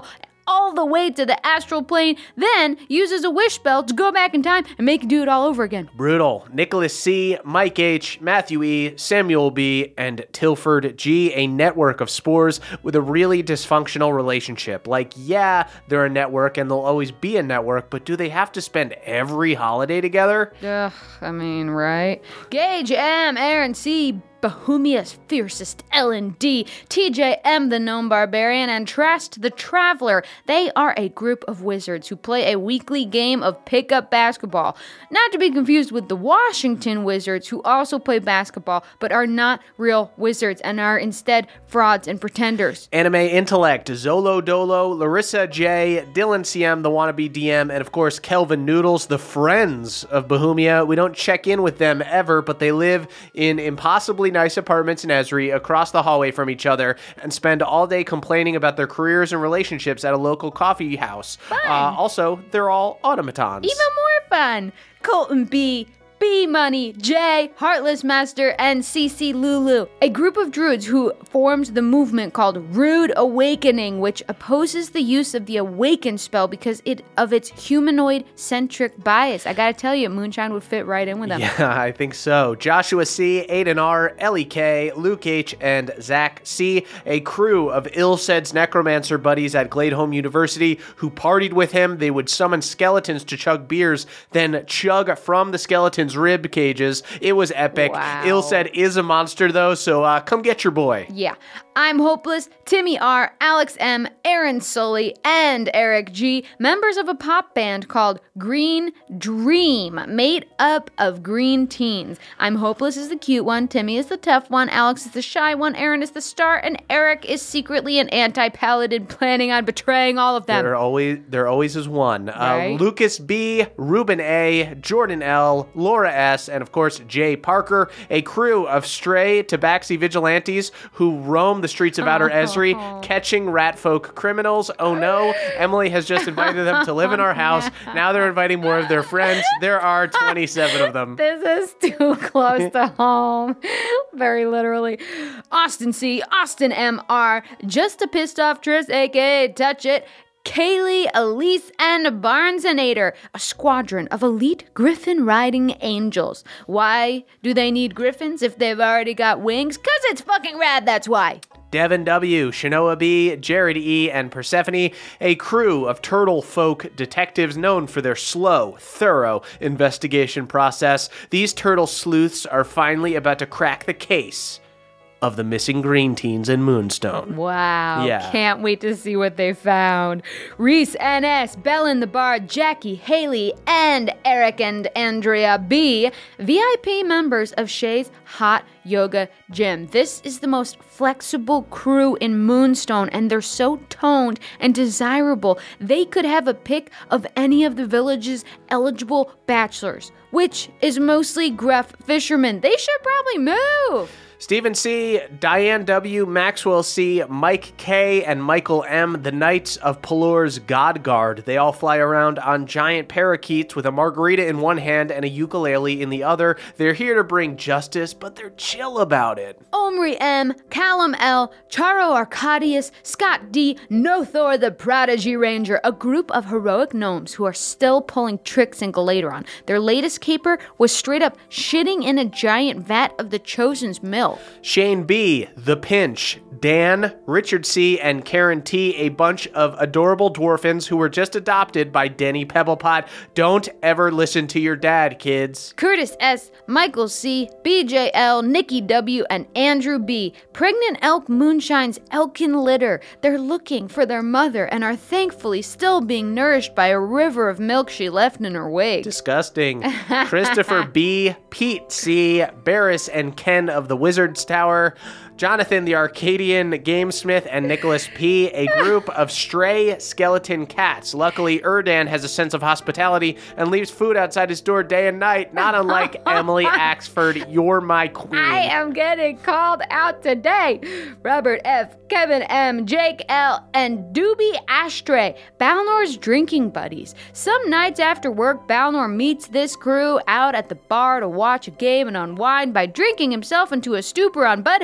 all the way to the astral plane, then uses a wish spell to go back in time and make you do it all over again. Brutal. Nicholas C., Mike H., Matthew E., Samuel B., and Tilford G., a network of spores with a really dysfunctional relationship. Like, yeah, they're a network and they'll always be a network, but do they have to spend every holiday together? Ugh, I mean, right? Gage M., Aaron C., Bahumia's fiercest Ellen D., T J M the Gnome Barbarian, and Trast the Traveler. They are a group of wizards who play a weekly game of pickup basketball. Not to be confused with the Washington Wizards, who also play basketball, but are not real wizards and are instead frauds and pretenders. Anime Intellect, Zolo Dolo, Larissa J., Dylan C M, the wannabe D M, and of course Kelvin Noodles, the friends of Bahumia. We don't check in with them ever, but they live in impossibly nice apartments in Esri across the hallway from each other and spend all day complaining about their careers and relationships at a local coffee house. Fun. Uh, also, they're all automatons. Even more fun. Colton B., B Money, J, Heartless Master, and C C Lulu, a group of druids who formed the movement called Rude Awakening, which opposes the use of the Awaken spell because it of its humanoid-centric bias. I gotta tell you, Moonshine would fit right in with them. Yeah, I think so. Joshua C., Aiden R., Ellie K., Luke H., and Zach C., a crew of Ilsed's necromancer buddies at Gladeholm University who partied with him. They would summon skeletons to chug beers, then chug from the skeletons' rib cages. It was epic. Wow. Ilsed is a monster, though, so uh, come get your boy. Yeah. I'm Hopeless, Timmy R., Alex M., Aaron Sully, and Eric G., members of a pop band called Green Dream, made up of green teens. I'm Hopeless is the cute one, Timmy is the tough one, Alex is the shy one, Aaron is the star, and Eric is secretly an anti-paladin planning on betraying all of them. There always, there always is one. Right? Uh, Lucas B., Ruben A., Jordan L., Laura S., and of course Jay Parker, a crew of stray tabaxi vigilantes who roam the streets of Outer Esri, catching rat folk criminals. Oh no, Emily has just invited them to live in our house. Now they're inviting more of their friends. There are twenty-seven of them. This is too close to home. Very literally. Austin C., Austin M R, Just a Pissed Off Tris, aka Touch It, Kaylee, Elise, and Barnesonator, a squadron of elite griffin-riding angels. Why do they need griffins if they've already got wings? 'Cause it's fucking rad, that's why. Devin W., Shanoa B., Jared E., and Persephone, a crew of turtle folk detectives known for their slow, thorough investigation process. These turtle sleuths are finally about to crack the case of the missing green teens in Moonstone. Wow. Yeah. Can't wait to see what they found. Reese N S, Bellin the Bard, Jackie, Haley, and Eric and Andrea B., V I P members of Shay's Hot Yoga Gym. This is the most flexible crew in Moonstone, and they're so toned and desirable. They could have a pick of any of the village's eligible bachelors, which is mostly gruff fishermen. They should probably move. Stephen C., Diane W., Maxwell C., Mike K., and Michael M., the Knights of Pelor's God Guard. They all fly around on giant parakeets with a margarita in one hand and a ukulele in the other. They're here to bring justice, but they're chill about it. Omri M., Callum L., Charo Arcadius, Scott D., Nothor the Prodigy Ranger, a group of heroic gnomes who are still pulling tricks in Galateron. Their latest caper was straight up shitting in a giant vat of the Chosen's milk. Shane B., The Pinch, Dan, Richard C., and Karen T., a bunch of adorable dwarfins who were just adopted by Denny Pebblepot. Don't ever listen to your dad, kids. Curtis S., Michael C., B J L., Nikki W., and Andrew B., pregnant elk Moonshine's elkin litter. They're looking for their mother and are thankfully still being nourished by a river of milk she left in her wake. Disgusting. Christopher B., Pete C., Barris and Ken of the Wizard's Tower, Jonathan the Arcadian Gamesmith, and Nicholas P., a group of stray skeleton cats. Luckily, Erdan has a sense of hospitality and leaves food outside his door day and night, not unlike Emily Axford. You're my queen. I am getting called out today. Robert F., Kevin M., Jake L., and Doobie Ashtray, Balnor's drinking buddies. Some nights after work, Balnor meets this crew out at the bar to watch a game and unwind by drinking himself into a stupor on Bud Heavies.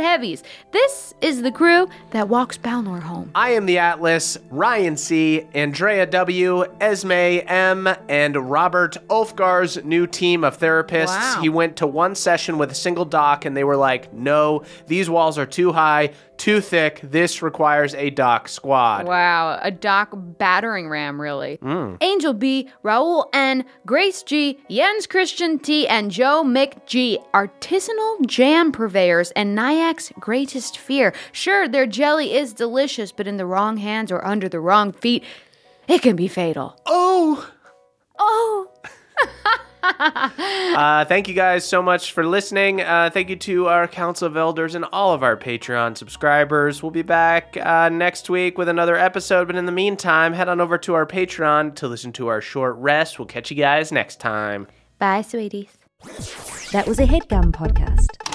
Atlas. This is the crew that walks Balnor home. I am the Atlas, Ryan C., Andrea W., Esme M., and Robert Ulfgar's new team of therapists. Wow. He went to one session with a single doc, and they were like, no, these walls are too high, too thick. This requires a doc squad. Wow, a doc battering ram, really. Angel B, Raul N, Grace G, Jens Christian T, and Joe Mick G, artisanal jam purveyors and Nyak's greatest fear. Sure, their jelly is delicious, but in the wrong hands or under the wrong feet, it can be fatal. Oh! Oh! Uh, thank you guys so much for listening. Uh, thank you to our Council of Elders and all of our Patreon subscribers. We'll be back uh, next week with another episode, but in the meantime, head on over to our Patreon to listen to our short rest. We'll catch you guys next time. Bye, sweeties. That was a HeadGum podcast.